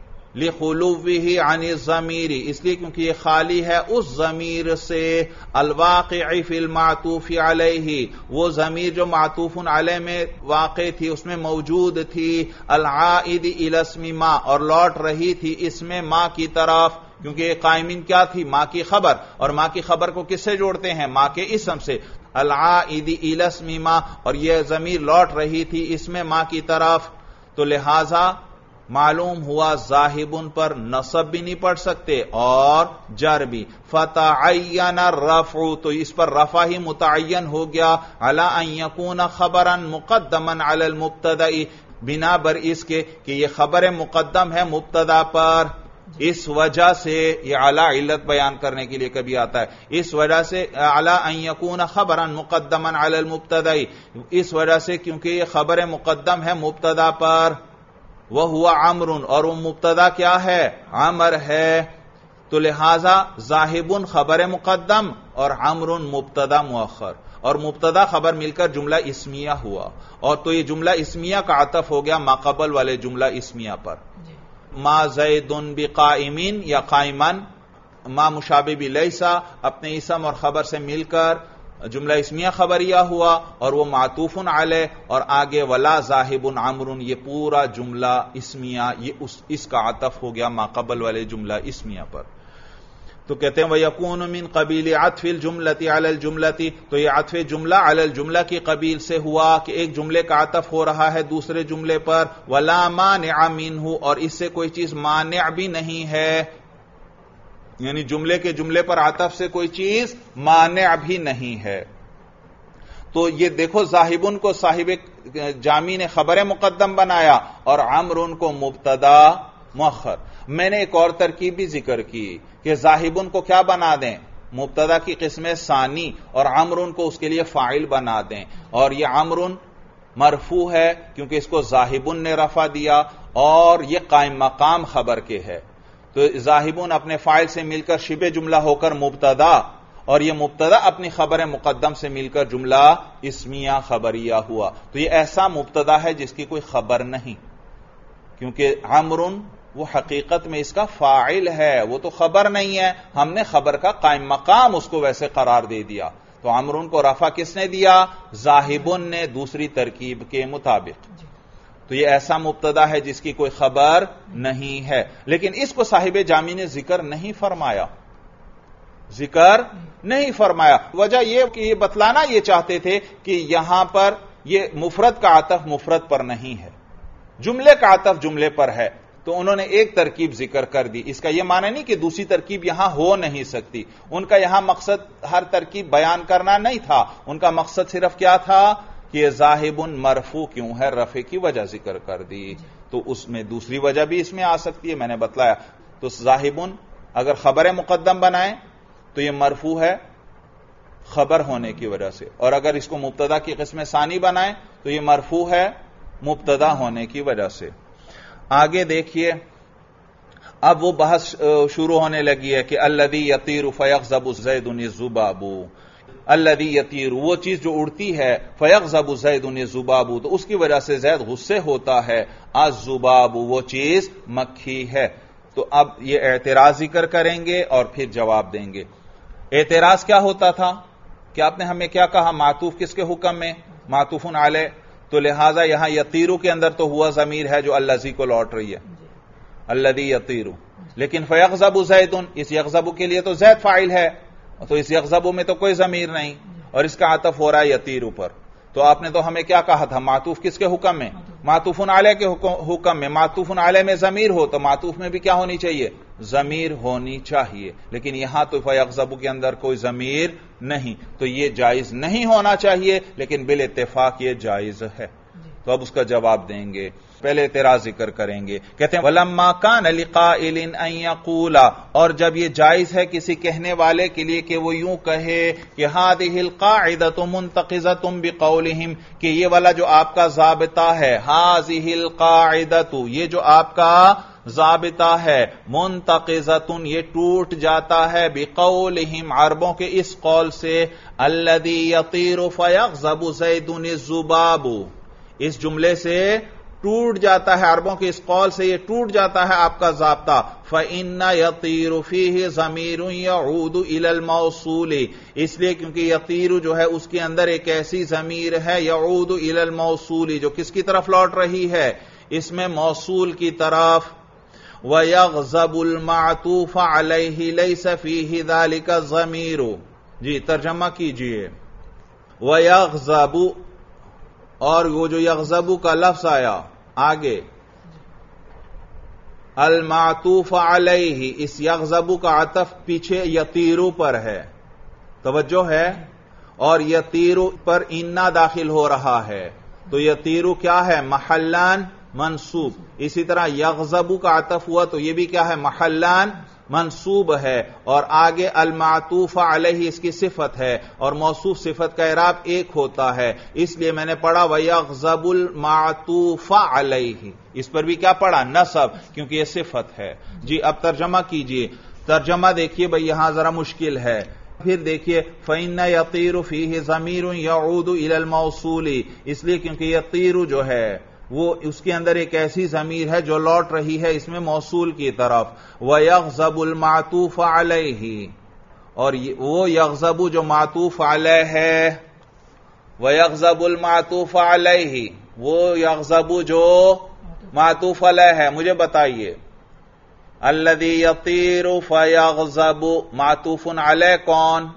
لخلوه عن الضمیر، اس لیے کیونکہ یہ خالی ہے اس ضمیر سے الواقع فی المعطوف علیہ، وہ ضمیر جو معطوف علیہ میں واقع تھی، اس میں موجود تھی. العائد الی اسم ما، اور لوٹ رہی تھی اسم ما کی طرف، کیونکہ یہ قائمین کیا تھی؟ ماں کی خبر، اور ماں کی خبر کو کس سے جوڑتے ہیں؟ ماں کے اسم سے. العائد الی اسم ما، اور یہ ضمیر لوٹ رہی تھی اسم ماں کی طرف. تو لہذا معلوم ہوا ذاہبن پر نصب بھی نہیں پڑھ سکتے اور جر بھی. فتعین الرفع، تو اس پر رفع ہی متعین ہو گیا. علی ان یکون خبرا مقدما علی المبتدا، بنا بر اس کے کہ یہ خبر مقدم ہے مبتدا پر. اس وجہ سے یہ اعلی علت بیان کرنے کے لیے کبھی آتا ہے، اس وجہ سے اعلی ان یکون خبرا مقدما علی المبتدا، اس وجہ سے کیونکہ یہ خبر مقدم ہے مبتدا پر. وہو عمر، اور وہ مبتدا کیا ہے؟ عمر ہے. تو لہذا ذاہبن خبر مقدم اور عمر مبتدا مؤخر، اور مبتدا خبر مل کر جملہ اسمیہ ہوا، اور تو یہ جملہ اسمیہ کا عطف ہو گیا ما قبل والے جملہ اسمیہ پر. ما زید بقائمین یا قائمن، ما مشابہ بلیسا اپنے اسم اور خبر سے مل کر جملہ اسمیہ خبریہ ہوا، اور وہ معطوف علیہ، اور آگے ولا ذاہب عمر، یہ پورا جملہ اسمیہ یہ اس, اس کا عطف ہو گیا ما قبل والے جملہ اسمیہ پر. تو کہتے ہیں وَيَكُونُ مِن قَبِيلِ عَطْفِ الْجُمْلَةِ عَلَى الْجُمْلَةِ، تو یہ عطف جملہ علی الجملہ کی قبیل سے ہوا کہ ایک جملے کا عطف ہو رہا ہے دوسرے جملے پر. وَلَا مَانِعَ مِنْهُ، اور اس سے کوئی چیز مانع بھی نہیں ہے، یعنی جملے کے جملے پر عطف سے کوئی چیز مانع بھی نہیں ہے. تو یہ دیکھو ذاہبن کو صاحب جامی نے خبر مقدم بنایا اور عمرن کو مبتدا مؤخر. میں نے ایک اور ترکیب بھی ذکر کی کہ ذاہبن کو کیا بنا دیں؟ مبتدا کی قسم ثانی، اور عمرن کو اس کے لیے فاعل بنا دیں. اور یہ عمرن مرفوع ہے کیونکہ اس کو ذاہبن نے رفع دیا، اور یہ قائم مقام خبر کے ہے. تو ذاہبن اپنے فاعل سے مل کر شبہ جملہ ہو کر مبتدا، اور یہ مبتدا اپنی خبر مقدم سے مل کر جملہ اسمیہ خبریہ ہوا. تو یہ ایسا مبتدا ہے جس کی کوئی خبر نہیں، کیونکہ عمرن وہ حقیقت میں اس کا فاعل ہے، وہ تو خبر نہیں ہے، ہم نے خبر کا قائم مقام اس کو ویسے قرار دے دیا. تو عمرن کو رفع کس نے دیا؟ ذاہبن نے، دوسری ترکیب کے مطابق. تو یہ ایسا مبتدا ہے جس کی کوئی خبر نہیں ہے، لیکن اس کو صاحب جامی نے ذکر نہیں فرمایا، ذکر نہیں فرمایا. وجہ یہ کہ یہ بتلانا یہ چاہتے تھے کہ یہاں پر یہ مفرد کا عطف مفرد پر نہیں ہے، جملے کا عطف جملے پر ہے. تو انہوں نے ایک ترکیب ذکر کر دی. اس کا یہ معنی نہیں کہ دوسری ترکیب یہاں ہو نہیں سکتی، ان کا یہاں مقصد ہر ترکیب بیان کرنا نہیں تھا، ان کا مقصد صرف کیا تھا کہ یہ ذاہبن مرفوع کیوں ہے، رفع کی وجہ ذکر کر دی. تو اس میں دوسری وجہ بھی اس میں آ سکتی ہے، میں نے بتلایا. تو ذاہبن اگر خبر مقدم بنائیں تو یہ مرفوع ہے خبر ہونے کی وجہ سے، اور اگر اس کو مبتدا کی قسم ثانی بنائیں تو یہ مرفوع ہے مبتدا ہونے کی وجہ سے. آگے دیکھیے اب وہ بحث شروع ہونے لگی ہے کہ الذی یطیر فیغضب زید الذباب. الذی یطیر، وہ چیز جو اڑتی ہے، فیغضب زید الذباب، تو اس کی وجہ سے زید غصے ہوتا ہے، الذباب وہ چیز مکھی ہے۔ تو اب یہ اعتراض ذکر کریں گے اور پھر جواب دیں گے۔ اعتراض کیا ہوتا تھا کہ آپ نے ہمیں کیا کہا، معطوف کس کے حکم میں؟ معطوف علیہ، تو لہذا یہاں یطیرو کے اندر تو ہوا ضمیر ہے جو الذی کو لوٹ رہی ہے، الذی یطیرو، لیکن فیغضب زید، اس یغضب کے لیے تو زید فاعل ہے، تو اس یغضب میں تو کوئی ضمیر نہیں، اور اس کا عطف ہو رہا ہے یطیرو پر۔ تو آپ نے تو ہمیں کیا کہا تھا، معطوف کس کے حکم میں؟ معطوف علیہ کے حکم میں۔ معطوف علیہ میں ضمیر ہو تو معطوف میں بھی کیا ہونی چاہیے؟ ضمیر ہونی چاہیے، لیکن یہاں تو فیغضب کے اندر کوئی ضمیر نہیں، تو یہ جائز نہیں ہونا چاہیے، لیکن بالاتفاق یہ جائز ہے۔ تو اب اس کا جواب دیں گے، پہلے اعتراض ذکر کریں گے۔ کہتے ہیں وَلَمَّا كَانَ لِقَائِلٍ أَن يَقُولَ، اور جب یہ جائز ہے کسی کہنے والے کے لیے کہ وہ یوں کہے کہ هَذِهِ الْقَاعِدَةُ مُنْتَقِضَةٌ بِقَوْلِهِمْ، کہ یہ والا جو آپ کا ضابطہ ہے، هَذِهِ الْقَاعِدَةُ، یہ جو آپ کا ضابطہ ہے، منتقضۃ یہ ٹوٹ جاتا ہے، بقولہم عربوں کے اس قول سے، الذی یطیر فیغضب زید الذباب، اس جملے سے ٹوٹ جاتا ہے، عربوں کے اس قول سے یہ ٹوٹ جاتا ہے آپ کا ضابطہ۔ فَإِنَّ يَطِيرُ فِيهِ ضَمِيرٌ يَعُودُ إِلَى الْمَوْصُولِ، اس لیے کیونکہ یطیر جو ہے اس کے اندر ایک ایسی ضمیر ہے، يَعُودُ إِلَى الْمَوْصُولِ، جو کس کی طرف لوٹ رہی ہے؟ اس میں موصول کی طرف۔ وَيَغْضَبُ الْمَعْطُوفَ عَلَيْهِ لَيْسَ فِيهِ ذَلِكَ الضَّمِيرُ، جی ترجمہ کیجئے۔ وَيَغْضَبُ، اور وہ جو یغضب کا لفظ آیا آگے، المعطوف علیہ، اس یغضب کا عطف پیچھے یطیرو پر ہے، توجہ ہے، اور یطیرو پر انا داخل ہو رہا ہے، تو یطیرو کیا ہے؟ محلان منصوب۔ اسی طرح یغضب کا عطف ہوا تو یہ بھی کیا ہے؟ محلان منصوب ہے، اور آگے المعطوف علیہ اس کی صفت ہے، اور موصوف صفت کا اعراب ایک ہوتا ہے، اس لیے میں نے پڑھا وَيَغْضَبُ الْمَعْطُوفَ عَلَيْهِ، اس پر بھی کیا پڑھا؟ نصب، کیونکہ یہ صفت ہے۔ جی اب ترجمہ کیجئے، ترجمہ دیکھیے بھئی یہاں ذرا مشکل ہے، پھر دیکھیے فَإِنَّ يَطِيرُ فِيهِ ضَمِيرٌ يَعُودُ إِلَى الْمَوْصُولِ، اس لیے کیونکہ یطیر جو ہے وہ اس کے اندر ایک ایسی ضمیر ہے جو لوٹ رہی ہے اس میں موصول کی طرف۔ وَيَغْضَبُ الْمَعْطُوفَ عَلَيْهِ، اور وہ یغضب جو معطوف علیہ ہے، وَيَغْضَبُ الْمَعْطُوفَ عَلَيْهِ، وہ یغضب جو معطوف علیہ ہے، مجھے بتائیے، الذی یطیر فیغضب، معطوف علیہ کون؟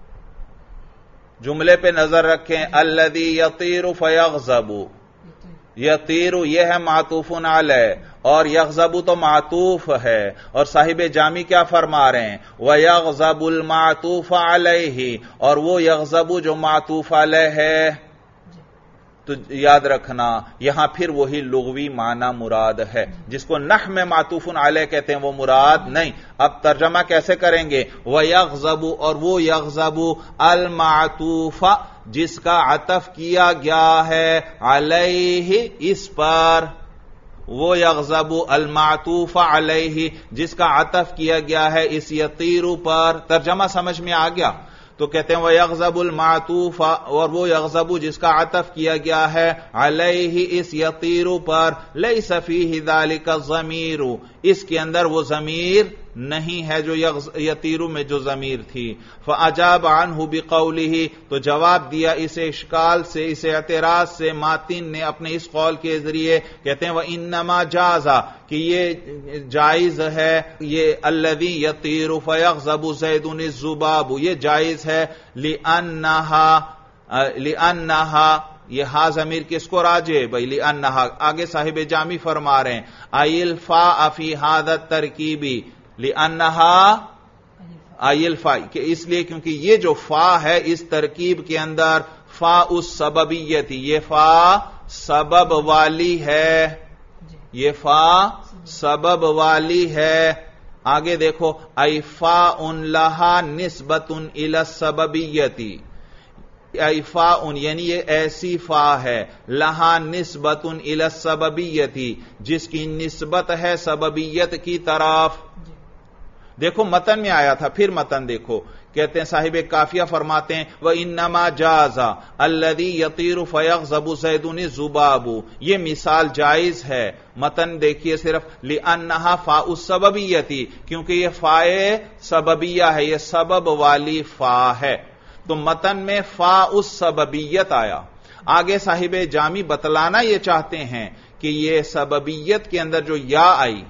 جملے پہ نظر رکھیں، الذی یطیر فیغضب، یطیر یہ ہے معطوف علیہ، اور یغضب تو معطوف ہے، اور صاحب جامی کیا فرما رہے ہیں؟ وَيَغْضَبُ الْمَعْطُوفَ عَلَيْهِ، اور وہ یغضب جو معطوف علیہ ہے۔ تو یاد رکھنا یہاں پھر وہی لغوی معنی مراد ہے، جس کو نحو میں معطوف علیہ کہتے ہیں وہ مراد نہیں۔ اب ترجمہ کیسے کریں گے؟ وَيَغْضَبُ، اور وہ یغضب المعطوف جس کا عطف کیا گیا ہے، علیہ اس پر، وہ یغضب المعطوف علیہ جس کا عطف کیا گیا ہے اس یطیر پر۔ ترجمہ سمجھ میں آ گیا؟ تو کہتے ہیں وَيَغْضَبُ الْمَعْطُوفَ، اور وہ یغضب جس کا عطف کیا گیا ہے علیہ اس یطیر پر، لَيْسَ فِيهِ ذَلِكَ الضَّمِيرُ، اس کے اندر وہ ضمیر نہیں ہے جو یطیر میں جو ضمیر تھی۔ فَأَجَابَ عَنْهُ بِقَوْلِهِ، تو جواب دیا اس اشکال سے، اس اعتراض سے ماتن نے اپنے اس قول کے ذریعے، کہتے ہیں وَإِنَّمَا جَازَ، کہ یہ جائز ہے، یہ الذی یطیر فیغضب زید الذباب، یہ جائز ہے لِأَنَّهَا، لِأَنَّهَا یہ ہا ضمیر کس کو راجع بھائی؟ لِأَنَّهَا، آگے صاحب جامی فرما رہے ہیں اَيِ الْفَاءَ فِي هَذَا التَّرْكِيبِ، لِأَنَّهَا اَيِ الْفَاء، کہ اس لیے کیونکہ یہ جو فا ہے اس ترکیب کے اندر فا السببیت، یہ فا سبب والی ہے، یہ فا سبب والی ہے۔ آگے دیکھو اَيْ فَاءٌ لَهَا نِسْبَةٌ إِلَى السَّبَبِيَّةِ، ایفاء یعنی یہ ایسی فا ہے، لہا نسبت الی السببیت جس کی نسبت ہے سببیت کی طرف، دیکھو متن میں آیا تھا، پھر متن دیکھو، کہتے ہیں صاحب کافیہ فرماتے ہیں وَإِنَّمَا جَازَ الَّذِي يَطِيرُ فَيَغْضَبُ زَيْدٌ الذُّبَابُ، یہ مثال جائز ہے، متن دیکھیے صرف لِأَنَّهَا فَاءُ السَّبَبِيَّةِ، کیونکہ یہ فائے سببیہ ہے، یہ سبب والی فا ہے، تو متن میں فاء السببیت آیا۔ آگے صاحب جامی بتلانا یہ چاہتے ہیں کہ یہ سببیت کے اندر جو یا آئی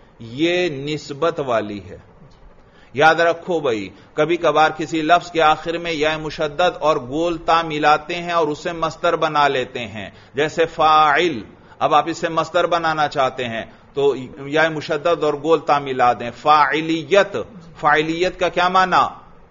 یہ نسبت والی ہے۔ یاد رکھو بھائی، کبھی کبھار کسی لفظ کے آخر میں یا مشدد اور گول تا ملاتے ہیں اور اسے مصدر بنا لیتے ہیں، جیسے فاعل، اب آپ اسے مصدر بنانا چاہتے ہیں تو یا مشدد اور گول تا ملا دیں۔ فاعلیت، فاعلیت کا کیا معنی؟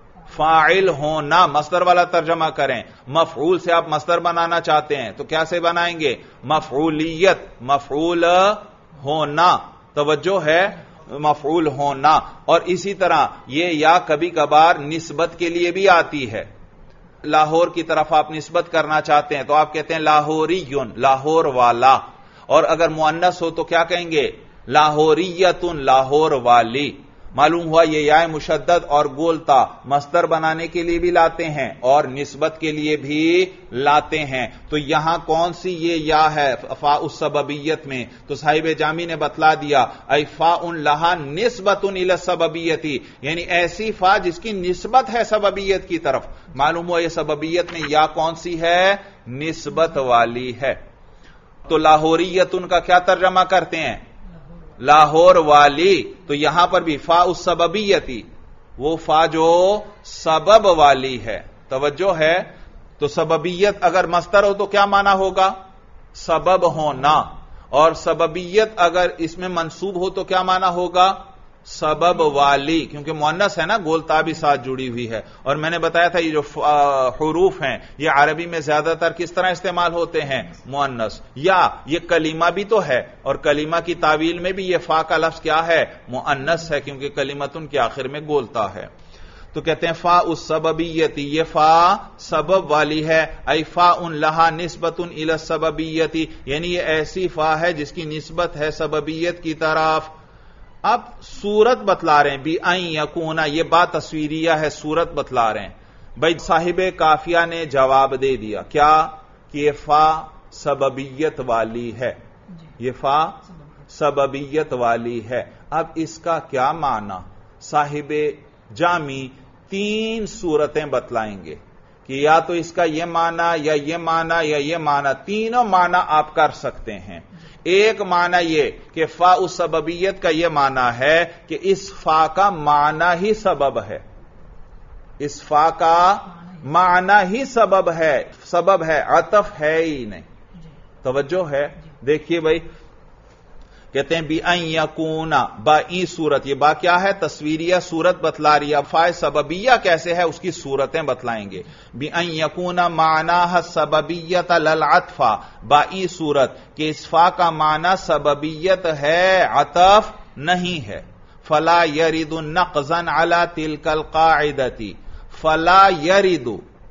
فاعل ہونا، مصدر والا ترجمہ کریں۔ مفعول سے آپ مصدر بنانا چاہتے ہیں تو کیا سے بنائیں گے؟ مفعولیت، مفعول ہونا، توجہ ہے، مفعول ہونا۔ اور اسی طرح یہ یا کبھی کبھار نسبت کے لیے بھی آتی ہے۔ لاہور کی طرف آپ نسبت کرنا چاہتے ہیں تو آپ کہتے ہیں لاہوریون، لاہور والا، اور اگر مؤنث ہو تو کیا کہیں گے؟ لاہوریتن، لاہور والی۔ معلوم ہوا یہ یا مشدد اور گولتا مصدر بنانے کے لیے بھی لاتے ہیں اور نسبت کے لیے بھی لاتے ہیں۔ تو یہاں کون سی یہ یا ہے فاء السببیت میں؟ تو صاحب جامی نے بتلا دیا ای فاء لہا نسبت الی السببیت، یعنی ایسی فا جس کی نسبت ہے سببیت کی طرف۔ معلوم ہوا یہ سببیت میں یا کون سی ہے؟ نسبت والی ہے۔ تو لاہوریتن کا کیا ترجمہ کرتے ہیں؟ لاہور والی۔ تو یہاں پر بھی فاء السببیتی، وہ فا جو سبب والی ہے، توجہ ہے۔ تو سببیت اگر مصدر ہو تو کیا معنی ہوگا؟ سبب ہونا، اور سببیت اگر اس میں منصوب ہو تو کیا معنی ہوگا؟ سبب والی، کیونکہ مؤنث ہے نا، گولتا بھی ساتھ جڑی ہوئی ہے۔ اور میں نے بتایا تھا یہ جو حروف ہیں یہ عربی میں زیادہ تر کس طرح استعمال ہوتے ہیں؟ مؤنث۔ یا یہ کلمہ بھی تو ہے، اور کلمہ کی تعویل میں بھی یہ فا کا لفظ کیا ہے؟ مؤنث ہے، کیونکہ کلمتن کے آخر میں گولتا ہے۔ تو کہتے ہیں فاء السببیت، یہ فا سبب والی ہے۔ ای فاء لہا نسبت الی السببیت، یعنی یہ ایسی فا ہے جس کی نسبت ہے سببیت کی طرف۔ اب صورت بتلا رہے ہیں بی ان یکونا، یہ بات تصویریہ ہے، صورت بتلا رہے ہیں۔ بھائی صاحب کافیہ نے جواب دے دیا کیا؟ کہ یہ فا سببیت والی ہے، یہ فا سببیت والی ہے۔ اب اس کا کیا معنی؟ صاحب جامی تین صورتیں بتلائیں گے کہ یا تو اس کا یہ معنی یا یہ معنی یا یہ معنی، تینوں معنی آپ کر سکتے ہیں۔ ایک معنی یہ کہ فاء السببیت کا یہ معنی ہے کہ اس فا کا معنی ہی سبب ہے، اس فا کا معنی ہی سبب ہے، سبب ہے، عطف ہے ہی نہیں۔ توجہ ہے، دیکھیے بھائی، کہتے ہیں بی ان یکونا، با ای صورت، یہ با کیا ہے؟ تصویریہ صورت بتلا رہی ہے۔ فاء سببیہ کیسے ہے اس کی صورتیں بتلائیں گے۔ بی ان یکونا معناها سببیت للعطف، با ای صورت کہ اس فا کا معنی سببیت ہے، عطف نہیں ہے۔ فلا یرد نقضا علی تلک القاعدۃ، فلا یرد،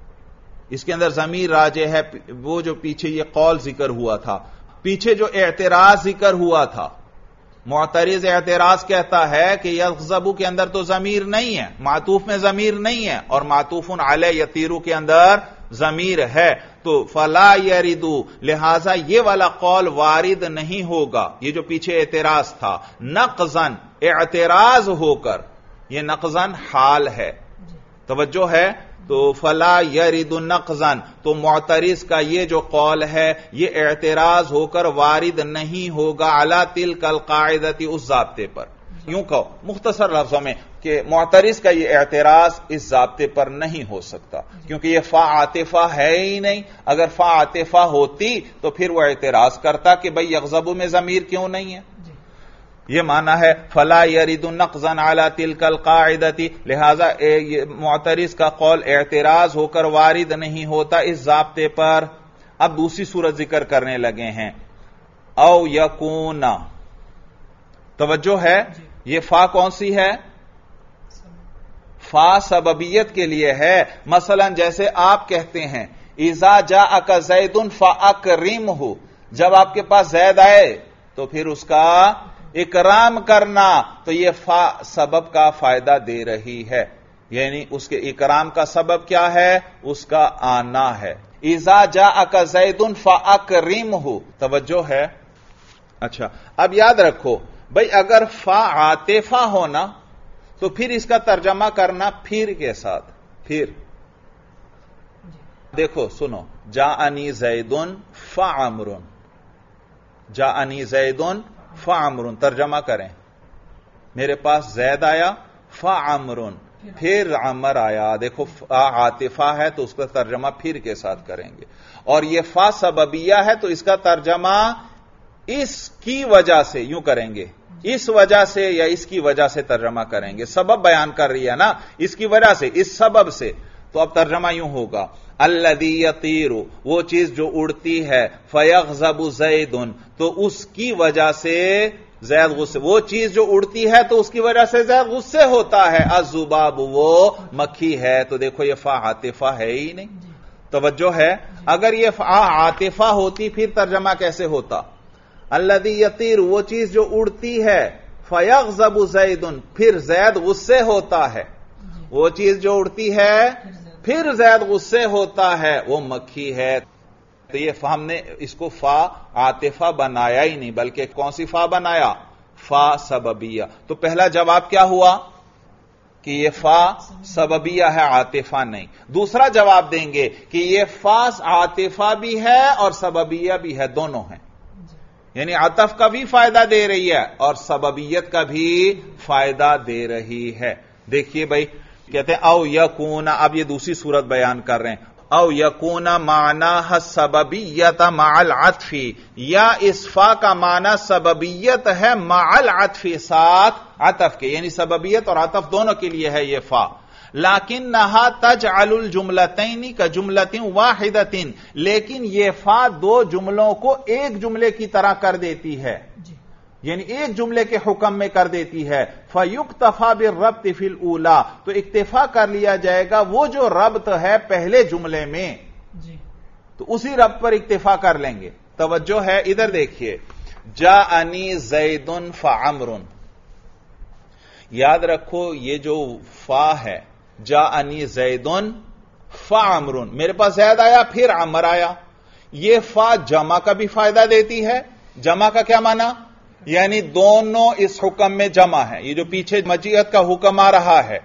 اس کے اندر ضمیر راجع ہے، وہ جو پیچھے یہ قول ذکر ہوا تھا، پیچھے جو اعتراض ذکر ہوا تھا، معترض اعتراض کہتا ہے کہ یغضب کے اندر تو ضمیر نہیں ہے، معطوف میں ضمیر نہیں ہے، اور معطوف علی یطیر کے اندر ضمیر ہے، تو فلا یردو، لہذا یہ والا قول وارد نہیں ہوگا، یہ جو پیچھے اعتراض تھا، نقضاً، اعتراض ہو کر، یہ نقضاً حال ہے، توجہ ہے۔ تو فلا یرد نقضاً، تو معترض کا یہ جو قول ہے یہ اعتراض ہو کر وارد نہیں ہوگا علی تلک القاعدۃ، اس ضابطے پر۔ یوں کہو مختصر لفظوں میں کہ معترض کا یہ اعتراض اس ضابطے پر نہیں ہو سکتا، کیونکہ یہ فا عاطفہ ہے ہی نہیں۔ اگر فا عاطفہ ہوتی تو پھر وہ اعتراض کرتا کہ بھئی یغضب میں ضمیر کیوں نہیں ہے۔ یہ معنی ہے فلا یرد نقضا علی تلک القاعدۃ، لہذا معترض کا قول اعتراض ہو کر وارد نہیں ہوتا اس ضابطے پر۔ اب دوسری صورت ذکر کرنے لگے ہیں، او یکون، توجہ ہے، یہ فا کون سی ہے؟ فا سببیت کے لیے ہے۔ مثلا جیسے آپ کہتے ہیں اذا جاءک زید فاکرمہ، جب آپ کے پاس زید آئے تو پھر اس کا اکرام کرنا، تو یہ فا سبب کا فائدہ دے رہی ہے، یعنی اس کے اکرام کا سبب کیا ہے؟ اس کا آنا ہے۔ اذا جاءک زید فاکرمہ، توجہ ہے۔ اچھا اب یاد رکھو بھئی اگر فا عاطفہ ہونا تو پھر اس کا ترجمہ کرنا پھر کے ساتھ، پھر دیکھو سنو، جاءنی زید فعمر، جاءنی زید فعمر، ترجمہ کریں، میرے پاس زید آیا فعمر، پھر عمر آیا، دیکھو فا عاطفہ ہے تو اس کا ترجمہ پھر کے ساتھ کریں گے، اور یہ فا سببیہ ہے تو اس کا ترجمہ اس کی وجہ سے یوں کریں گے، اس وجہ سے یا اس کی وجہ سے ترجمہ کریں گے، سبب بیان کر رہی ہے نا، اس کی وجہ سے، اس سبب سے، تو اب ترجمہ یوں ہوگا، الذی یطیر، وہ چیز جو اڑتی ہے، فیغضب زید، تو اس کی وجہ سے زید غصے، وہ چیز جو اڑتی ہے تو اس کی وجہ سے زید غصے ہوتا ہے، الذباب، وہ مکھی ہے، تو دیکھو یہ فا عاطفہ ہے ہی نہیں، توجہ ہے۔ اگر یہ فا عاطفہ ہوتی پھر ترجمہ کیسے ہوتا؟ الذی یطیر، وہ چیز جو اڑتی ہے، فیغضب زید، پھر زید غصے ہوتا ہے، وہ چیز جو اڑتی ہے پھر زید غصے ہوتا ہے، وہ مکھی ہے، تو یہ ہم نے اس کو فا عاطفہ بنایا ہی نہیں بلکہ کون سی فا بنایا؟ فا سببیہ۔ تو پہلا جواب کیا ہوا کہ یہ فا سببیہ ہے، عاطفہ نہیں۔ دوسرا جواب دیں گے کہ یہ فا عاطفہ بھی ہے اور سببیہ بھی ہے، دونوں ہیں، یعنی عطف کا بھی فائدہ دے رہی ہے اور سببیت کا بھی فائدہ دے رہی ہے۔ دیکھیے بھائی کہتے ہیں او یکون، اب یہ دوسری صورت بیان کر رہے ہیں، او یکون معناها السببیت مع العطف، یا اس فا کا معنی سببیت ہے مع العطف، ساتھ عطف کے، یعنی سببیت اور عطف دونوں کے لیے ہے یہ فا، لکنھا تجعل الجملتین کجملۃ واحدۃ، لیکن یہ فا دو جملوں کو ایک جملے کی طرح کر دیتی ہے، یعنی ایک جملے کے حکم میں کر دیتی ہے، فَيُكْتَفَى بِالرَّبْطِ فِي الْأُولَى، تو اکتفا کر لیا جائے گا وہ جو ربط ہے پہلے جملے میں، تو اسی ربط پر اکتفا کر لیں گے۔ توجہ ہے، ادھر دیکھیے، جاءنی زید فعمر، یاد رکھو یہ جو فا ہے، جاءنی زید فعمر، میرے پاس زید آیا پھر عمر آیا، یہ فا جمع کا بھی فائدہ دیتی ہے۔ جمع کا کیا معنی؟ یعنی دونوں اس حکم میں جمع ہے، یہ جو پیچھے مجیت کا حکم آ رہا ہے،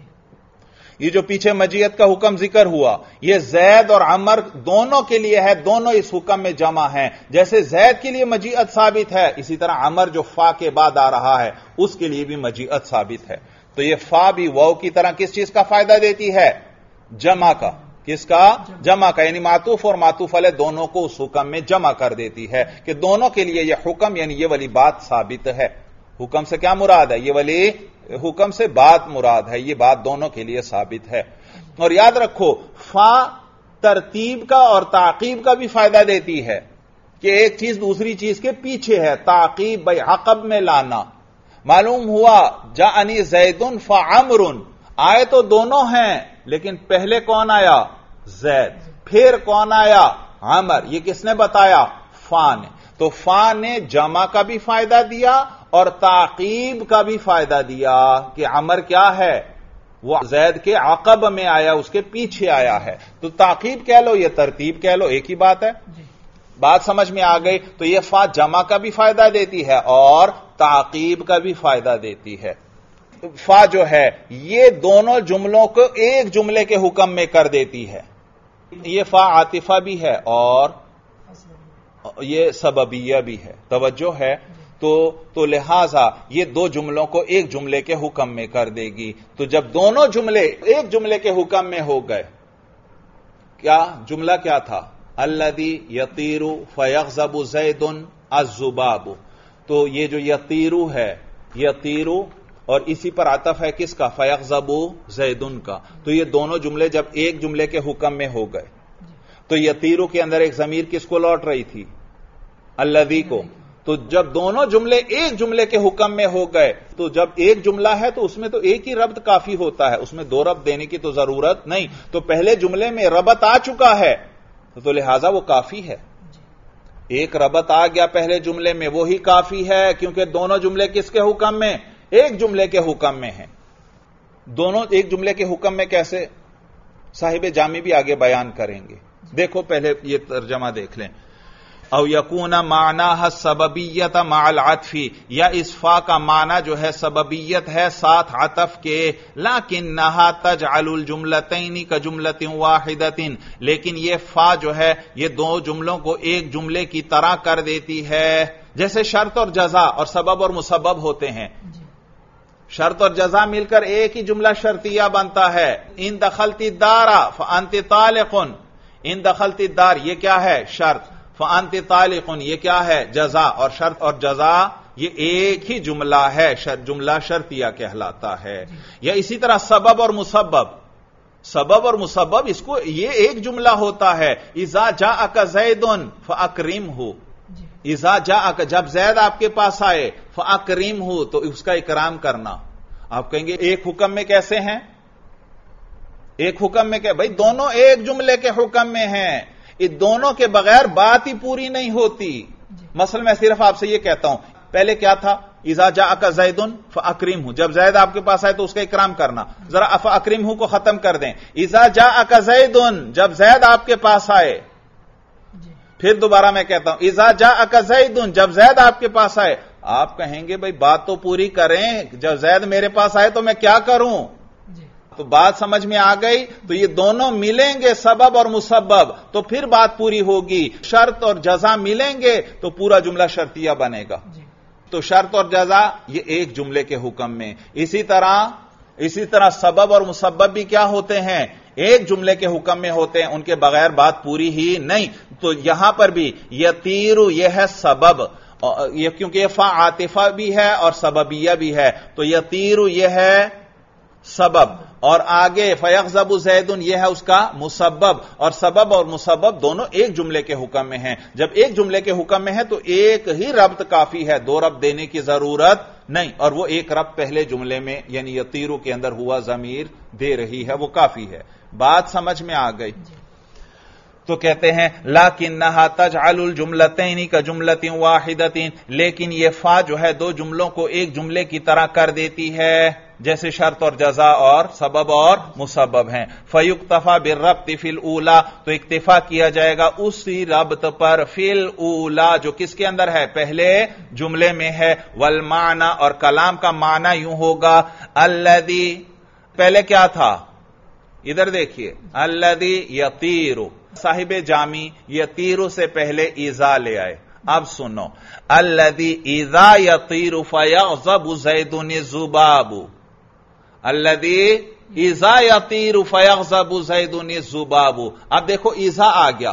یہ جو پیچھے مجیت کا حکم ذکر ہوا، یہ زید اور عمر دونوں کے لیے ہے، دونوں اس حکم میں جمع ہیں، جیسے زید کے لیے مجیت ثابت ہے اسی طرح عمر جو فا کے بعد آ رہا ہے اس کے لیے بھی مجیت ثابت ہے، تو یہ فا بھی واو کی طرح کس چیز کا فائدہ دیتی ہے؟ جمع کا۔ کس کا؟ جمع کا، یعنی معطوف اور معطوف علیہ دونوں کو اس حکم میں جمع کر دیتی ہے کہ دونوں کے لیے یہ حکم، یعنی یہ والی بات ثابت ہے۔ حکم سے کیا مراد ہے؟ یہ والی حکم سے بات مراد ہے، یہ بات دونوں کے لیے ثابت ہے۔ اور یاد رکھو فا ترتیب کا اور تعقیب کا بھی فائدہ دیتی ہے کہ ایک چیز دوسری چیز کے پیچھے ہے، تعقیب بھائی عقب میں لانا۔ معلوم ہوا جاءنی زید فعمر، آئے تو دونوں ہیں لیکن پہلے کون آیا؟ زید، پھر کون آیا؟ عمر، یہ کس نے بتایا؟ فا نے۔ تو فا نے جمع کا بھی فائدہ دیا اور تعقیب کا بھی فائدہ دیا کہ عمر کیا ہے؟ وہ زید کے عقب میں آیا، اس کے پیچھے آیا ہے، تو تعقیب کہہ لو یا ترتیب کہہ لو ایک ہی بات ہے۔ بات سمجھ میں آ گئی؟ تو یہ فا جمع کا بھی فائدہ دیتی ہے اور تعقیب کا بھی فائدہ دیتی ہے۔ فا جو ہے یہ دونوں جملوں کو ایک جملے کے حکم میں کر دیتی ہے، یہ فا عاطفہ بھی ہے اور یہ سببیہ بھی ہے، توجہ ہے، تو تو لہذا یہ دو جملوں کو ایک جملے کے حکم میں کر دے گی، تو جب دونوں جملے ایک جملے کے حکم میں ہو گئے، کیا جملہ کیا تھا؟ الذی یطیر فیغضب زید الذباب، تو یہ جو یطیر ہے، یطیر اور اسی پر عطف ہے کس کا؟ فیغضب زیدن کا، تو یہ دونوں جملے جب ایک جملے کے حکم میں ہو گئے تو یطیرو کے اندر ایک ضمیر کس کو لوٹ رہی تھی؟ الذی کو، تو جب دونوں جملے ایک جملے کے حکم میں ہو گئے تو جب ایک جملہ ہے تو اس میں تو ایک ہی ربط کافی ہوتا ہے، اس میں دو ربط دینے کی تو ضرورت نہیں، تو پہلے جملے میں ربط آ چکا ہے تو لہذا وہ کافی ہے۔ ایک ربط آ گیا پہلے جملے میں وہی کافی ہے، کیونکہ دونوں جملے کس کے حکم میں؟ ایک جملے کے حکم میں ہیں۔ دونوں ایک جملے کے حکم میں کیسے؟ صاحب جامی بھی آگے بیان کریں گے۔ دیکھو پہلے یہ ترجمہ دیکھ لیں۔ او یکون معناها سببیت مع العطف، یا اس فا کا معنی جو ہے سببیت ہے ساتھ عطف کے، لیکنہا تجعل الجملتین کجملۃ واحدۃ، لیکن یہ فا جو ہے یہ دو جملوں کو ایک جملے کی طرح کر دیتی ہے، جیسے شرط اور جزا اور سبب اور مسبب ہوتے ہیں۔ شرط اور جزا مل کر ایک ہی جملہ شرطیہ بنتا ہے۔ ان دخلت الدار فانت طالق، ان دخلت الدار یہ کیا ہے؟ شرط۔ فانت طالق یہ کیا ہے؟ جزا۔ اور شرط اور جزا یہ ایک ہی جملہ ہے، جملہ شرطیہ کہلاتا ہے۔ یا اسی طرح سبب اور مسبب، سبب اور مسبب اس کو یہ ایک جملہ ہوتا ہے۔ اذا جاءک زید فاکرمہ، اذا جاءک جب زید آپ کے پاس آئے، فاکرمہ تو اس کا اکرام کرنا۔ آپ کہیں گے ایک حکم میں کیسے ہیں؟ ایک حکم میں کیا؟ بھائی دونوں ایک جملے کے حکم میں ہیں، یہ دونوں کے بغیر بات ہی پوری نہیں ہوتی۔ مثلا میں صرف آپ سے یہ کہتا ہوں، پہلے کیا تھا؟ اذا جاءک زید فاکرمہ، جب زید آپ کے پاس آئے تو اس کا اکرام کرنا۔ ذرا فاکرمہ کو ختم کر دیں۔ اذا جاءک زید، جب زید آپ کے پاس آئے، پھر دوبارہ میں کہتا ہوں اذا جاءک زید، جب زید آپ کے پاس آئے۔ آپ کہیں گے بھائی بات تو پوری کریں، جب زید میرے پاس آئے تو میں کیا کروں؟ تو بات سمجھ میں آ گئی؟ تو یہ دونوں ملیں گے سبب اور مسبب تو پھر بات پوری ہوگی۔ شرط اور جزا ملیں گے تو پورا جملہ شرطیہ بنے گا۔ تو شرط اور جزا یہ ایک جملے کے حکم میں، اسی طرح اسی طرح سبب اور مسبب بھی کیا ہوتے ہیں؟ ایک جملے کے حکم میں ہوتے ہیں، ان کے بغیر بات پوری ہی نہیں۔ تو یہاں پر بھی یطیر یہ ہے سبب، یہ کیونکہ یہ فا عاطفہ بھی ہے اور سببیہ بھی ہے، تو یطیر یہ ہے سبب، اور آگے فیغضب زید یہ ہے اس کا مسبب، اور سبب اور مسبب دونوں ایک جملے کے حکم میں ہیں۔ جب ایک جملے کے حکم میں ہے تو ایک ہی ربط کافی ہے، دو ربط دینے کی ضرورت نہیں، اور وہ ایک ربط پہلے جملے میں یعنی یطیرو کے اندر ہوا ضمیر دے رہی ہے، وہ کافی ہے۔ بات سمجھ میں آ گئی؟ تو کہتے ہیں لیکنہا تجعل الجملتین کجملۃ واحدۃ، لیکن یہ فا جو ہے دو جملوں کو ایک جملے کی طرح کر دیتی ہے، جیسے شرط اور جزا اور سبب اور مسبب ہیں۔ فیکتفی بالربط فی الاولی، تو اکتفا کیا جائے گا اسی ربط پر فی الاولی جو کس کے اندر ہے؟ پہلے جملے میں ہے۔ والمعنی، اور کلام کا معنی یوں ہوگا الذی، پہلے کیا تھا؟ ادھر دیکھیے، الذی یطیر، صاحب جامی یطیر سے پہلے اذا لے آئے۔ اب سنو، الذی اذا یطیر فیغضب زید الذباب، الذی اذا یطیر فیغضب زید الذباب۔ اب دیکھو اذا آ گیا،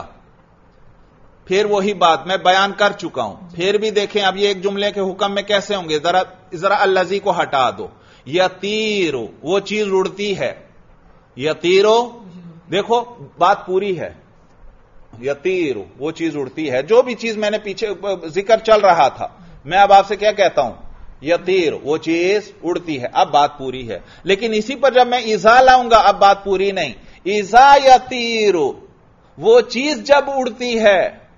پھر وہی بات میں بیان کر چکا ہوں، پھر بھی دیکھیں اب یہ ایک جملے کے حکم میں کیسے ہوں گے؟ ذرا ذرا الذی کو ہٹا دو۔ یطیر وہ چیز اڑتی ہے، یطیرو دیکھو بات پوری ہے، یطیر وہ چیز اڑتی ہے، جو بھی چیز میں نے پیچھے ذکر چل رہا تھا، میں اب آپ سے کیا کہتا ہوں؟ یطیر وہ چیز اڑتی ہے، اب بات پوری ہے۔ لیکن اسی پر جب میں اذا لاؤں گا اب بات پوری نہیں۔ اذا یطیر وہ چیز جب اڑتی ہے،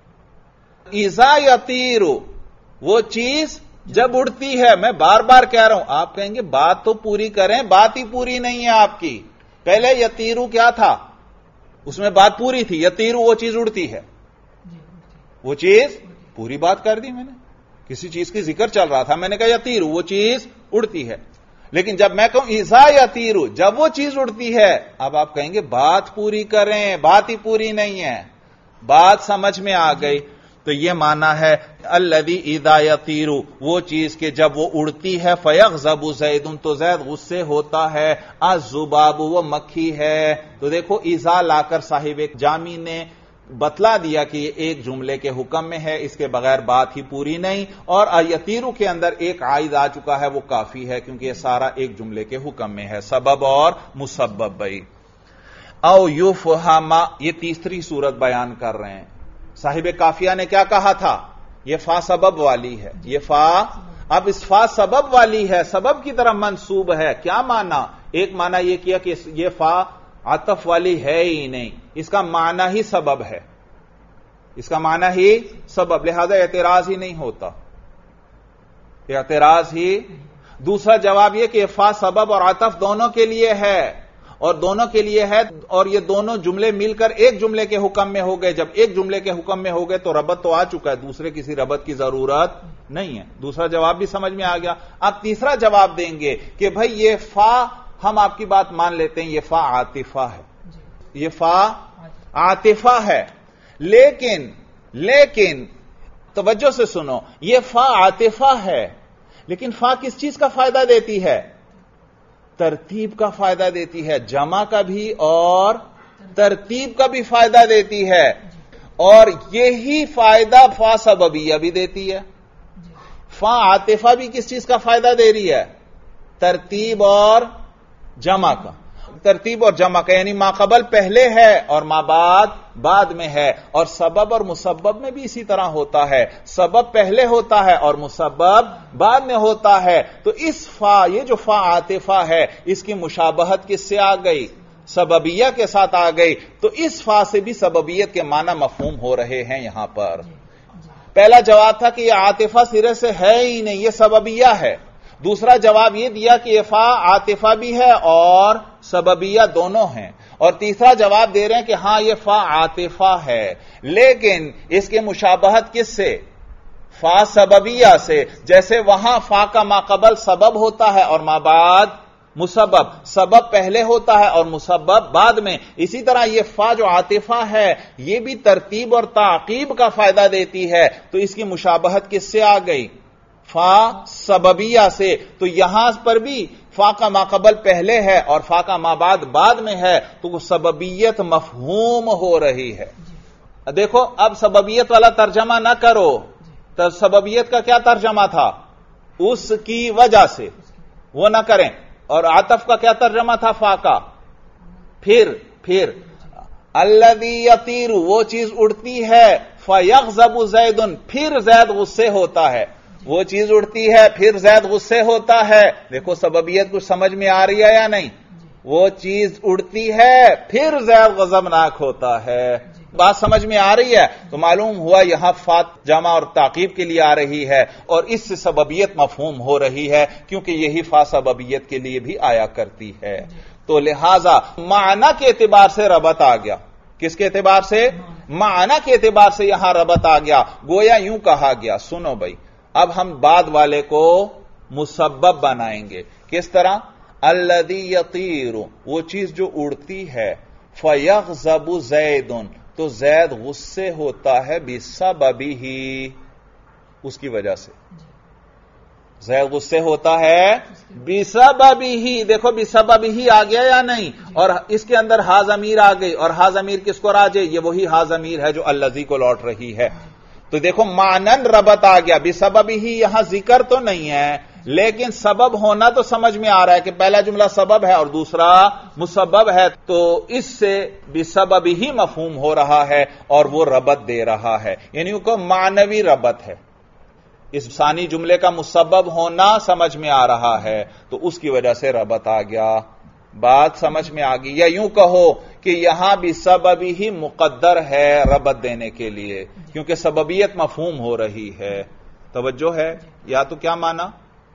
اذا یطیر وہ چیز جب اڑتی ہے، میں بار بار کہہ رہا ہوں، آپ کہیں گے بات تو پوری کریں، بات ہی پوری نہیں ہے آپ کی۔ پہلے یطیرو کیا تھا؟ اس میں بات پوری تھی، یطیرو وہ چیز اڑتی ہے، وہ چیز پوری بات کر دی میں نے، کسی چیز کی ذکر چل رہا تھا، میں نے کہا یطیرو وہ چیز اڑتی ہے۔ لیکن جب میں کہوں اذا یطیرو جب وہ چیز اڑتی ہے، اب آپ کہیں گے بات پوری کریں، بات ہی پوری نہیں ہے۔ بات سمجھ میں آ گئی؟ تو یہ معنی ہے الذی اذا یطیر وہ چیز کہ جب وہ اڑتی ہے، فیغضب زید تو زید غصے ہوتا ہے، الذباب وہ مکھی ہے۔ تو دیکھو اذا لا کر صاحب جامی نے بتلا دیا کہ یہ ایک جملے کے حکم میں ہے، اس کے بغیر بات ہی پوری نہیں، اور یطیرو کے اندر ایک عائد آ چکا ہے، وہ کافی ہے کیونکہ یہ سارا ایک جملے کے حکم میں ہے، سبب اور مسبب۔ بھائی او یفہم، یہ تیسری صورت بیان کر رہے ہیں۔ صاحب کافیہ نے کیا کہا تھا؟ یہ فا سبب والی ہے، یہ فا اب اس فا سبب والی ہے، سبب کی طرف منسوب ہے۔ کیا معنی؟ ایک معنی یہ کیا کہ یہ فا عطف والی ہے ہی نہیں، اس کا معنی ہی سبب ہے، اس کا معنی ہی سبب، لہذا اعتراض ہی نہیں ہوتا، اعتراض ہی۔ دوسرا جواب یہ کہ فا سبب اور عطف دونوں کے لیے ہے، اور دونوں کے لیے ہے، اور یہ دونوں جملے مل کر ایک جملے کے حکم میں ہو گئے۔ جب ایک جملے کے حکم میں ہو گئے تو ربط تو آ چکا ہے، دوسرے کسی ربط کی ضرورت نہیں ہے۔ دوسرا جواب بھی سمجھ میں آ گیا۔ اب تیسرا جواب دیں گے کہ بھائی یہ فا، ہم آپ کی بات مان لیتے ہیں، یہ فا عاطفہ ہے، یہ فا عاطفہ ہے، لیکن لیکن توجہ سے سنو، یہ فا عاطفہ ہے، لیکن فا کس چیز کا فائدہ دیتی ہے؟ ترتیب کا فائدہ دیتی ہے، جمع کا بھی اور ترتیب کا بھی فائدہ دیتی ہے، اور یہی فائدہ فا سببیہ بھی دیتی ہے۔ فا عاطفہ بھی کس چیز کا فائدہ دے رہی ہے؟ ترتیب اور جمع کا، ترتیب اور جمع کا، یعنی ما قبل پہلے ہے اور ما بعد بعد میں ہے، اور سبب اور مسبب میں بھی اسی طرح ہوتا ہے، سبب پہلے ہوتا ہے اور مسبب بعد میں ہوتا ہے۔ تو اس فا، یہ جو فا عاطفہ ہے، اس کی مشابہت کس سے آ گئی؟ سببیہ کے ساتھ آ گئی، تو اس فا سے بھی سببیت کے معنی مفہوم ہو رہے ہیں یہاں پر۔ پہلا جواب تھا کہ یہ عاطفہ سرے سے ہے ہی نہیں، یہ سببیہ ہے۔ دوسرا جواب یہ دیا کہ یہ فا عاطفہ بھی ہے اور سببیہ دونوں ہیں، اور تیسرا جواب دے رہے ہیں کہ ہاں یہ فا عاطفہ ہے، لیکن اس کے مشابہت کس سے؟ فا سببیہ سے۔ جیسے وہاں فا کا ما قبل سبب ہوتا ہے اور ما بعد مسبب، سبب پہلے ہوتا ہے اور مسبب بعد میں، اسی طرح یہ فا جو عاطفہ ہے یہ بھی ترتیب اور تعقیب کا فائدہ دیتی ہے، تو اس کی مشابہت کس سے آ گئی؟ فا سببیہ سے۔ تو یہاں پر بھی فا کا ما قبل پہلے ہے اور فا کا ما بعد بعد میں ہے، تو وہ سببیت مفہوم ہو رہی ہے۔ دیکھو اب سببیت والا ترجمہ نہ کرو، تو سببیت کا کیا ترجمہ تھا؟ اس کی وجہ سے، وہ نہ کریں۔ اور عطف کا کیا ترجمہ تھا فا کا؟ پھر پھر الذی یطیر، وہ چیز اڑتی ہے، فیغضب زید، پھر زید غصے ہوتا ہے، وہ چیز اڑتی ہے پھر زید غصے ہوتا ہے۔ دیکھو سببیت کچھ سمجھ میں آ رہی ہے یا نہیں؟ وہ چیز اڑتی ہے پھر زید غضبناک ہوتا ہے، بات سمجھ میں آ رہی ہے؟ تو معلوم ہوا یہاں فا جمع اور تعقیب کے لیے آ رہی ہے، اور اس سے سببیت مفہوم ہو رہی ہے، کیونکہ یہی فا سببیت کے لیے بھی آیا کرتی ہے۔ تو لہذا معنی کے اعتبار سے ربط آ گیا۔ کس کے اعتبار سے؟ معنی کے اعتبار سے یہاں ربط آ گیا۔ گویا یوں کہا گیا، سنو بھائی، اب ہم بعد والے کو مسبب بنائیں گے۔ کس طرح؟ الذی یطیر، وہ چیز جو اڑتی ہے، فیغضب زید، تو زید غصے ہوتا ہے بسببہ، اس کی وجہ سے زید غصے ہوتا ہے بسببہ۔ دیکھو بسببہ آ گیا یا نہیں؟ اور اس کے اندر ہا ضمیر آ گئی، اور ہا ضمیر کس کو راجے؟ یہ وہی ہا ضمیر ہے جو الذی کو لوٹ رہی ہے۔ تو دیکھو معنن ربط آ گیا، بسبب ہی یہاں ذکر تو نہیں ہے، لیکن سبب ہونا تو سمجھ میں آ رہا ہے کہ پہلا جملہ سبب ہے اور دوسرا مسبب ہے، تو اس سے بسبب ہی مفہوم ہو رہا ہے اور وہ ربط دے رہا ہے، یعنی ان کو معنوی ربط ہے۔ اس ثانی جملے کا مسبب ہونا سمجھ میں آ رہا ہے، تو اس کی وجہ سے ربط آ گیا۔ بات سمجھ میں آ گئی؟ یا یوں کہو کہ یہاں بھی سبب ہی مقدر ہے ربط دینے کے لیے، کیونکہ سببیت مفہوم ہو رہی ہے۔ توجہ ہے؟ یا تو کیا مانا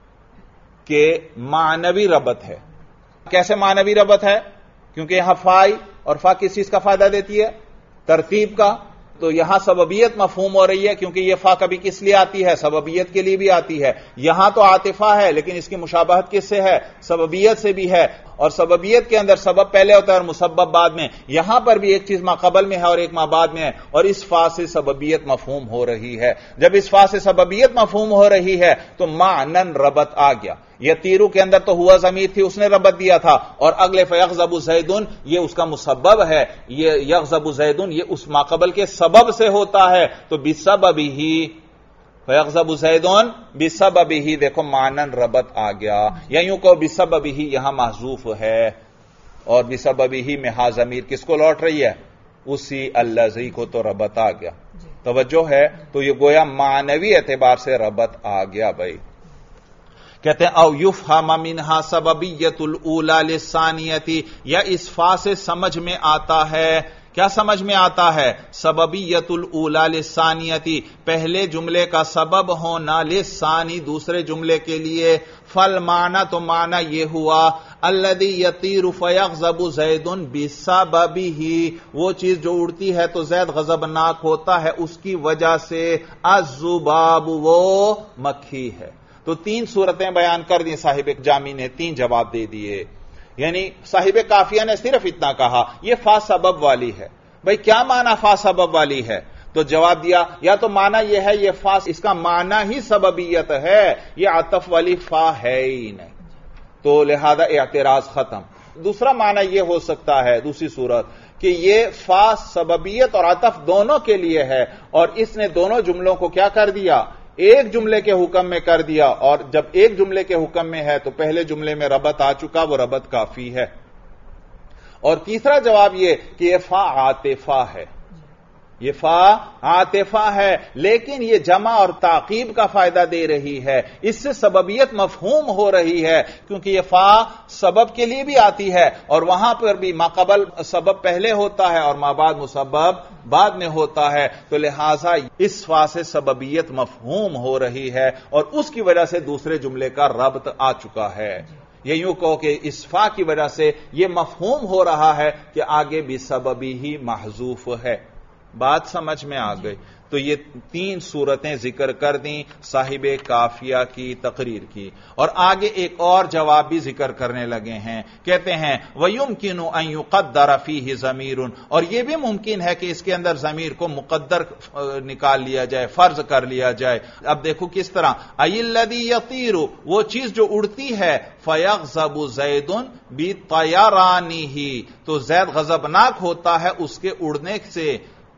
کہ معنوی ربط ہے۔ کیسے معنوی ربط ہے؟ کیونکہ یہاں فائی، اور فا کس چیز کا فائدہ دیتی ہے؟ ترتیب کا۔ تو یہاں سببیت مفہوم ہو رہی ہے، کیونکہ یہ فا کبھی کس لیے آتی ہے؟ سببیت کے لیے بھی آتی ہے۔ یہاں تو عاطفہ ہے، لیکن اس کی مشابہت کس سے ہے؟ سببیت سے بھی ہے، اور سببیت کے اندر سبب پہلے ہوتا ہے اور مسبب بعد میں۔ یہاں پر بھی ایک چیز ما قبل میں ہے اور ایک ما بعد میں ہے، اور اس فا سے سببیت مفہوم ہو رہی ہے۔ جب اس فا سے سببیت مفہوم ہو رہی ہے تو معنن ربط آ گیا۔ یتیرو کے اندر تو ہوا ضمیر تھی، اس نے ربط دیا تھا، اور اگلے فیغضب زیدن یہ اس کا مسبب ہے، یہ یغضب زیدن یہ اس ما قبل کے سبب سے ہوتا ہے، تو بسبب ہی فیغضب زیدن بسبب ہی، دیکھو معنن ربط آ گیا۔ یا یوں کہ بسبب ہی یہاں محذوف ہے، اور بسبب ہی میں ہا ضمیر کس کو لوٹ رہی ہے؟ اسی الذی کو، تو ربط آ گیا۔ توجہ ہے؟ تو یہ گویا معنوی اعتبار سے ربط آ گیا بھائی۔ کہتے ہیں او یفہم منہا سببیت الاولی للثانیتی، یا اس فا سے سمجھ میں آتا ہے کیا سمجھ میں آتا ہے؟ سببیت الاولی للثانیتی، پہلے جملے کا سبب ہونا للثانی دوسرے جملے کے لیے. فالمعنی تو معنی یہ ہوا الذی یطیر فیغضب زید بسببہ، وہ چیز جو اڑتی ہے تو زید غضبناک ہوتا ہے اس کی وجہ سے. الذباب، وہ مکھی ہے. تو تین صورتیں بیان کر دی صاحب جامی نے، تین جواب دے دیے. یعنی صاحب کافیہ نے صرف اتنا کہا یہ فا سبب والی ہے. بھئی کیا معنی فا سبب والی ہے؟ تو جواب دیا یا تو معنی یہ ہے یہ فا اس کا معنی ہی سببیت ہے، یہ عطف والی فا ہے ہی نہیں، تو لہذا اعتراض ختم. دوسرا معنی یہ ہو سکتا ہے، دوسری صورت، کہ یہ فا سببیت اور عطف دونوں کے لیے ہے اور اس نے دونوں جملوں کو کیا کر دیا؟ ایک جملے کے حکم میں کر دیا، اور جب ایک جملے کے حکم میں ہے تو پہلے جملے میں ربط آ چکا، وہ ربط کافی ہے. اور تیسرا جواب یہ کہ یہ فا عاطفہ ہے، یہ فا عاطفہ ہے، لیکن یہ جمع اور تعقیب کا فائدہ دے رہی ہے، اس سے سببیت مفہوم ہو رہی ہے، کیونکہ یہ فا سبب کے لیے بھی آتی ہے اور وہاں پر بھی ما قبل سبب پہلے ہوتا ہے اور ما بعد مسبب بعد میں ہوتا ہے، تو لہذا اس فا سے سببیت مفہوم ہو رہی ہے اور اس کی وجہ سے دوسرے جملے کا ربط آ چکا ہے. یہ یوں کہو کہ اس فا کی وجہ سے یہ مفہوم ہو رہا ہے کہ آگے بھی سببی ہی محذوف ہے. بات سمجھ میں آ گئی. تو یہ تین صورتیں ذکر کر دیں صاحب کافیہ کی تقریر کی، اور آگے ایک اور جواب بھی ذکر کرنے لگے ہیں. کہتے ہیں وَيُمْكِنُ أَن يُقَدَّرَ فِيهِ ضَمِيرٌ، اور یہ بھی ممکن ہے کہ اس کے اندر ضمیر کو مقدر نکال لیا جائے، فرض کر لیا جائے. اب دیکھو کس طرح، أَيِ الَّذِي يَطِيرُ، وہ چیز جو اڑتی ہے، فَيَغْضَبُ زَيْدٌ بِطَيَرَانِهِ، تو زید غضبناک ہوتا ہے اس کے اڑنے سے.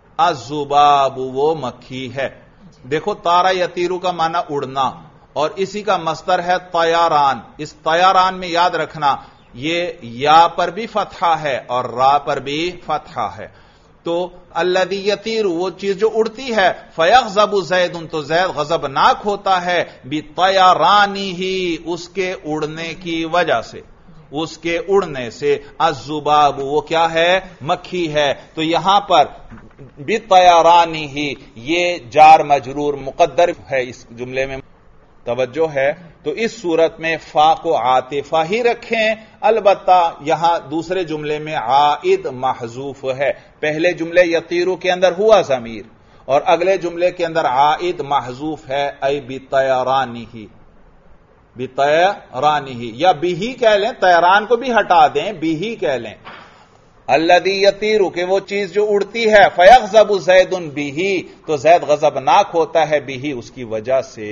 الذباب، وہ مکھی ہے. دیکھو تارا یتیرو کا معنی اڑنا اور اسی کا مصدر ہے طیاران. اس طیاران میں یاد رکھنا یہ یا پر بھی فتحہ ہے اور را پر بھی فتحہ ہے. تو الذی یطیر، وہ چیز جو اڑتی ہے، فیغضب زید، تو زید غضبناک ہوتا ہے، بطیرانہ، اس کے اڑنے کی وجہ سے، اس کے اڑنے سے. الذباب، وہ کیا ہے؟ مکھی ہے. تو یہاں پر بطیرانہ ہی یہ جار مجرور مقدر ہے اس جملے میں، توجہ ہے. تو اس صورت میں فا کو عاطفہ ہی رکھیں، البتہ یہاں دوسرے جملے میں عائد محذوف ہے. پہلے جملے یطیرو کے اندر ہوا ضمیر اور اگلے جملے کے اندر عائد محذوف ہے، ای بطیرانہ، بطیرانہ، یا بھی کہہ لیں، طیران کو بھی ہٹا دیں، بھی کہہ لیں. الذی یطیر، کہ وہ چیز جو اڑتی ہے، فیغضب زید بہ، تو زید غضبناک ہوتا ہے، بہ، اس کی وجہ سے.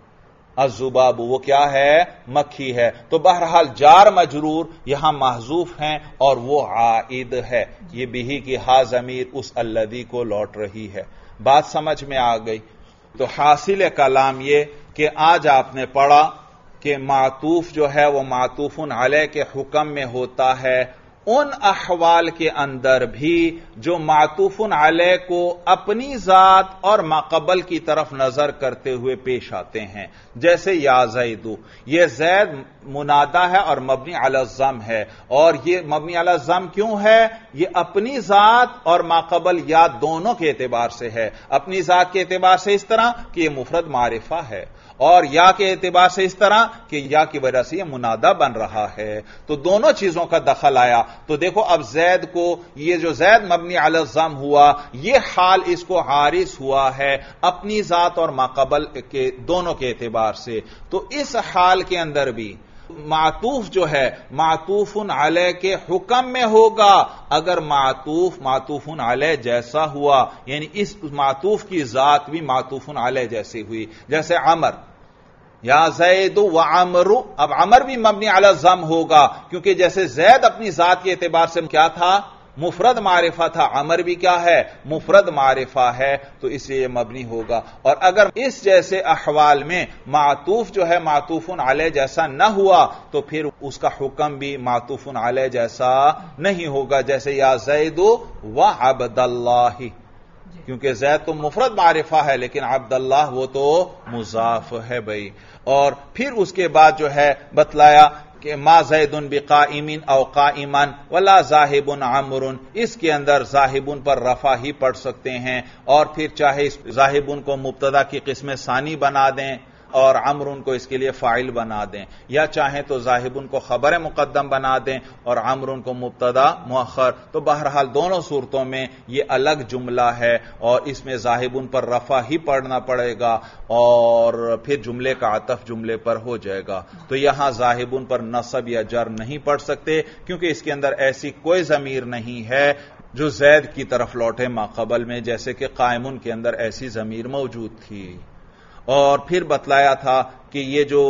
الذباب، وہ کیا ہے؟ مکھی ہے. تو بہرحال جار مجرور یہاں محذوف ہیں اور وہ عائد ہے. یہ بہ کی ہا ضمیر اس الذی کو لوٹ رہی ہے. بات سمجھ میں آ گئی. تو حاصل کلام یہ کہ آج آپ نے پڑھا کہ معطوف جو ہے وہ معطوف علیہ کے حکم میں ہوتا ہے ان احوال کے اندر بھی جو معطوف علیہ کو اپنی ذات اور ماقبل کی طرف نظر کرتے ہوئے پیش آتے ہیں. جیسے یا زیدو، یہ زید منادا ہے اور مبنی علی الضم ہے، اور یہ مبنی علی الضم کیوں ہے؟ یہ اپنی ذات اور ماقبل یا دونوں کے اعتبار سے ہے. اپنی ذات کے اعتبار سے اس طرح کہ یہ مفرد معرفہ ہے، اور یا کے اعتبار سے اس طرح کہ یا کی وجہ سے یہ منادا بن رہا ہے. تو دونوں چیزوں کا دخل آیا. تو دیکھو اب زید کو، یہ جو زید مبنی علی الضم ہوا، یہ حال اس کو عارض ہوا ہے اپنی ذات اور ماقبل کے دونوں کے اعتبار سے. تو اس حال کے اندر بھی معطوف جو ہے معطوف علیہ کے حکم میں ہوگا اگر معطوف معطوف علیہ جیسا ہوا، یعنی اس معطوف کی ذات بھی معطوف علیہ جیسی ہوئی. جیسے عمر، یا زید و عمر، اب عمر بھی مبنی علی الضم ہوگا کیونکہ جیسے زید اپنی ذات کے اعتبار سے کیا تھا؟ مفرد معرفہ تھا، عمر بھی کیا ہے؟ مفرد معرفہ ہے، تو اس لیے مبنی ہوگا. اور اگر اس جیسے احوال میں معطوف جو ہے معطوف علیہ جیسا نہ ہوا تو پھر اس کا حکم بھی معطوف علیہ جیسا نہیں ہوگا. جیسے یا زید و عبد اللہ، کیونکہ زید تو مفرد معرفہ ہے لیکن عبداللہ وہ تو مضاف ہے بھائی. اور پھر اس کے بعد جو ہے بتلایا کہ ما زیدن بقائمن او قائمن ولا ذاہبن عمرن، اس کے اندر ذاہبن پر رفع ہی پڑھ سکتے ہیں، اور پھر چاہے اس ذاہبن کو مبتدا کی قسم ثانی بنا دیں اور عمرن کو اس کے لیے فاعل بنا دیں، یا چاہیں تو ذاہبن کو خبر مقدم بنا دیں اور عمرن کو مبتدا مؤخر، تو بہرحال دونوں صورتوں میں یہ الگ جملہ ہے اور اس میں ذاہبن پر رفع ہی پڑھنا پڑے گا اور پھر جملے کا عطف جملے پر ہو جائے گا۔ تو یہاں ذاہبن پر نصب یا جر نہیں پڑھ سکتے کیونکہ اس کے اندر ایسی کوئی ضمیر نہیں ہے جو زید کی طرف لوٹے ماقبل میں، جیسے کہ قائمن کے اندر ایسی ضمیر موجود تھی۔ اور پھر بتلایا تھا کہ یہ جو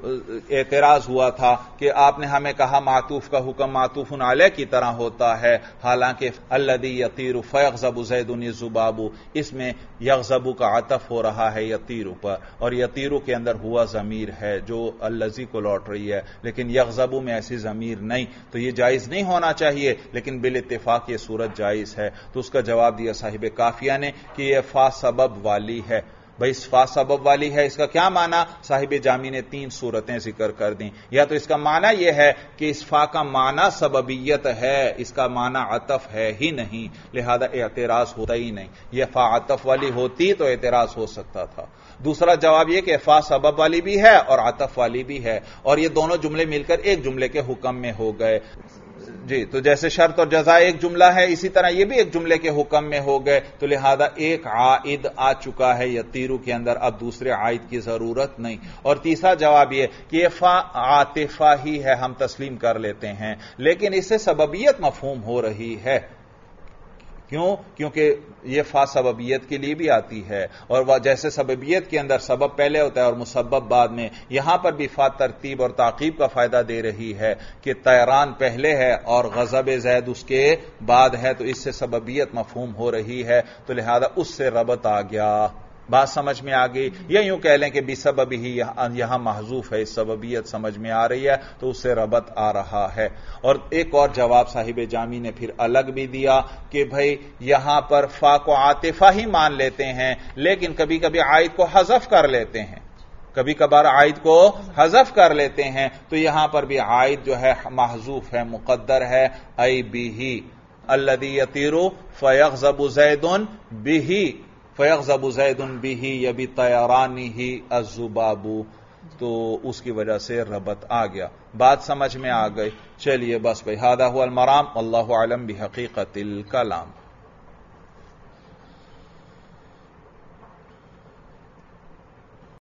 اعتراض ہوا تھا کہ آپ نے ہمیں کہا معطوف کا حکم معطوف علیہ کی طرح ہوتا ہے، حالانکہ الذی یطیر فیغضب زید الذباب، اس میں یغضب کا عطف ہو رہا ہے یطیر پر، اور یطیر کے اندر ہوا ضمیر ہے جو الذی کو لوٹ رہی ہے، لیکن یغضب میں ایسی ضمیر نہیں، تو یہ جائز نہیں ہونا چاہیے، لیکن بالاتفاق یہ صورت جائز ہے۔ تو اس کا جواب دیا صاحب کافیہ نے کہ یہ فا سبب والی ہے۔ بھئی اس فا سبب والی ہے، اس کا کیا معنی؟ صاحب جامی نے تین صورتیں ذکر کر دیں۔ یا تو اس کا معنی یہ ہے کہ اس فا کا معنی سببیت ہے، اس کا معنی عطف ہے ہی نہیں، لہذا اعتراض ہوتا ہی نہیں۔ یہ فا عطف والی ہوتی تو اعتراض ہو سکتا تھا۔ دوسرا جواب یہ کہ فا سبب والی بھی ہے اور عطف والی بھی ہے، اور یہ دونوں جملے مل کر ایک جملے کے حکم میں ہو گئے۔ جی، تو جیسے شرط اور جزا ایک جملہ ہے، اسی طرح یہ بھی ایک جملے کے حکم میں ہو گئے، تو لہذا ایک عائد آ چکا ہے یطیرو کے اندر، اب دوسرے عائد کی ضرورت نہیں۔ اور تیسرا جواب یہ کہ یہ فا عاطفہ ہی ہے، ہم تسلیم کر لیتے ہیں، لیکن اس سے سببیت مفہوم ہو رہی ہے۔ کیوں؟ کیونکہ یہ فا سببیت کے لیے بھی آتی ہے، اور وہ جیسے سببیت کے اندر سبب پہلے ہوتا ہے اور مسبب بعد میں، یہاں پر بھی فا ترتیب اور تعقیب کا فائدہ دے رہی ہے کہ طیران پہلے ہے اور غضب زید اس کے بعد ہے، تو اس سے سببیت مفہوم ہو رہی ہے، تو لہذا اس سے ربط آ گیا۔ بات سمجھ میں آ گئی؟ یا یوں کہہ لیں کہ بسبب ہی یہاں محذوف ہے، اس سببیت سمجھ میں آ رہی ہے تو اس سے ربط آ رہا ہے۔ اور ایک اور جواب صاحب جامی نے پھر الگ بھی دیا کہ بھئی یہاں پر فا کو عاطفہ ہی مان لیتے ہیں، لیکن کبھی کبھی عائد کو حذف کر لیتے ہیں، کبھی کبھار عائد کو حذف کر لیتے ہیں، تو یہاں پر بھی عائد جو ہے محذوف ہے، مقدر ہے ای بہ، الذی یطیر فیغضب زید بہ، فیغضب زید بہ یا بطیرانہ الذباب، تو اس کی وجہ سے ربط آ گیا۔ بات سمجھ میں آ گئی؟ چلیے بس بھائی، ھذا ھو المرام، اللہ اعلم بحقیقت الکلام۔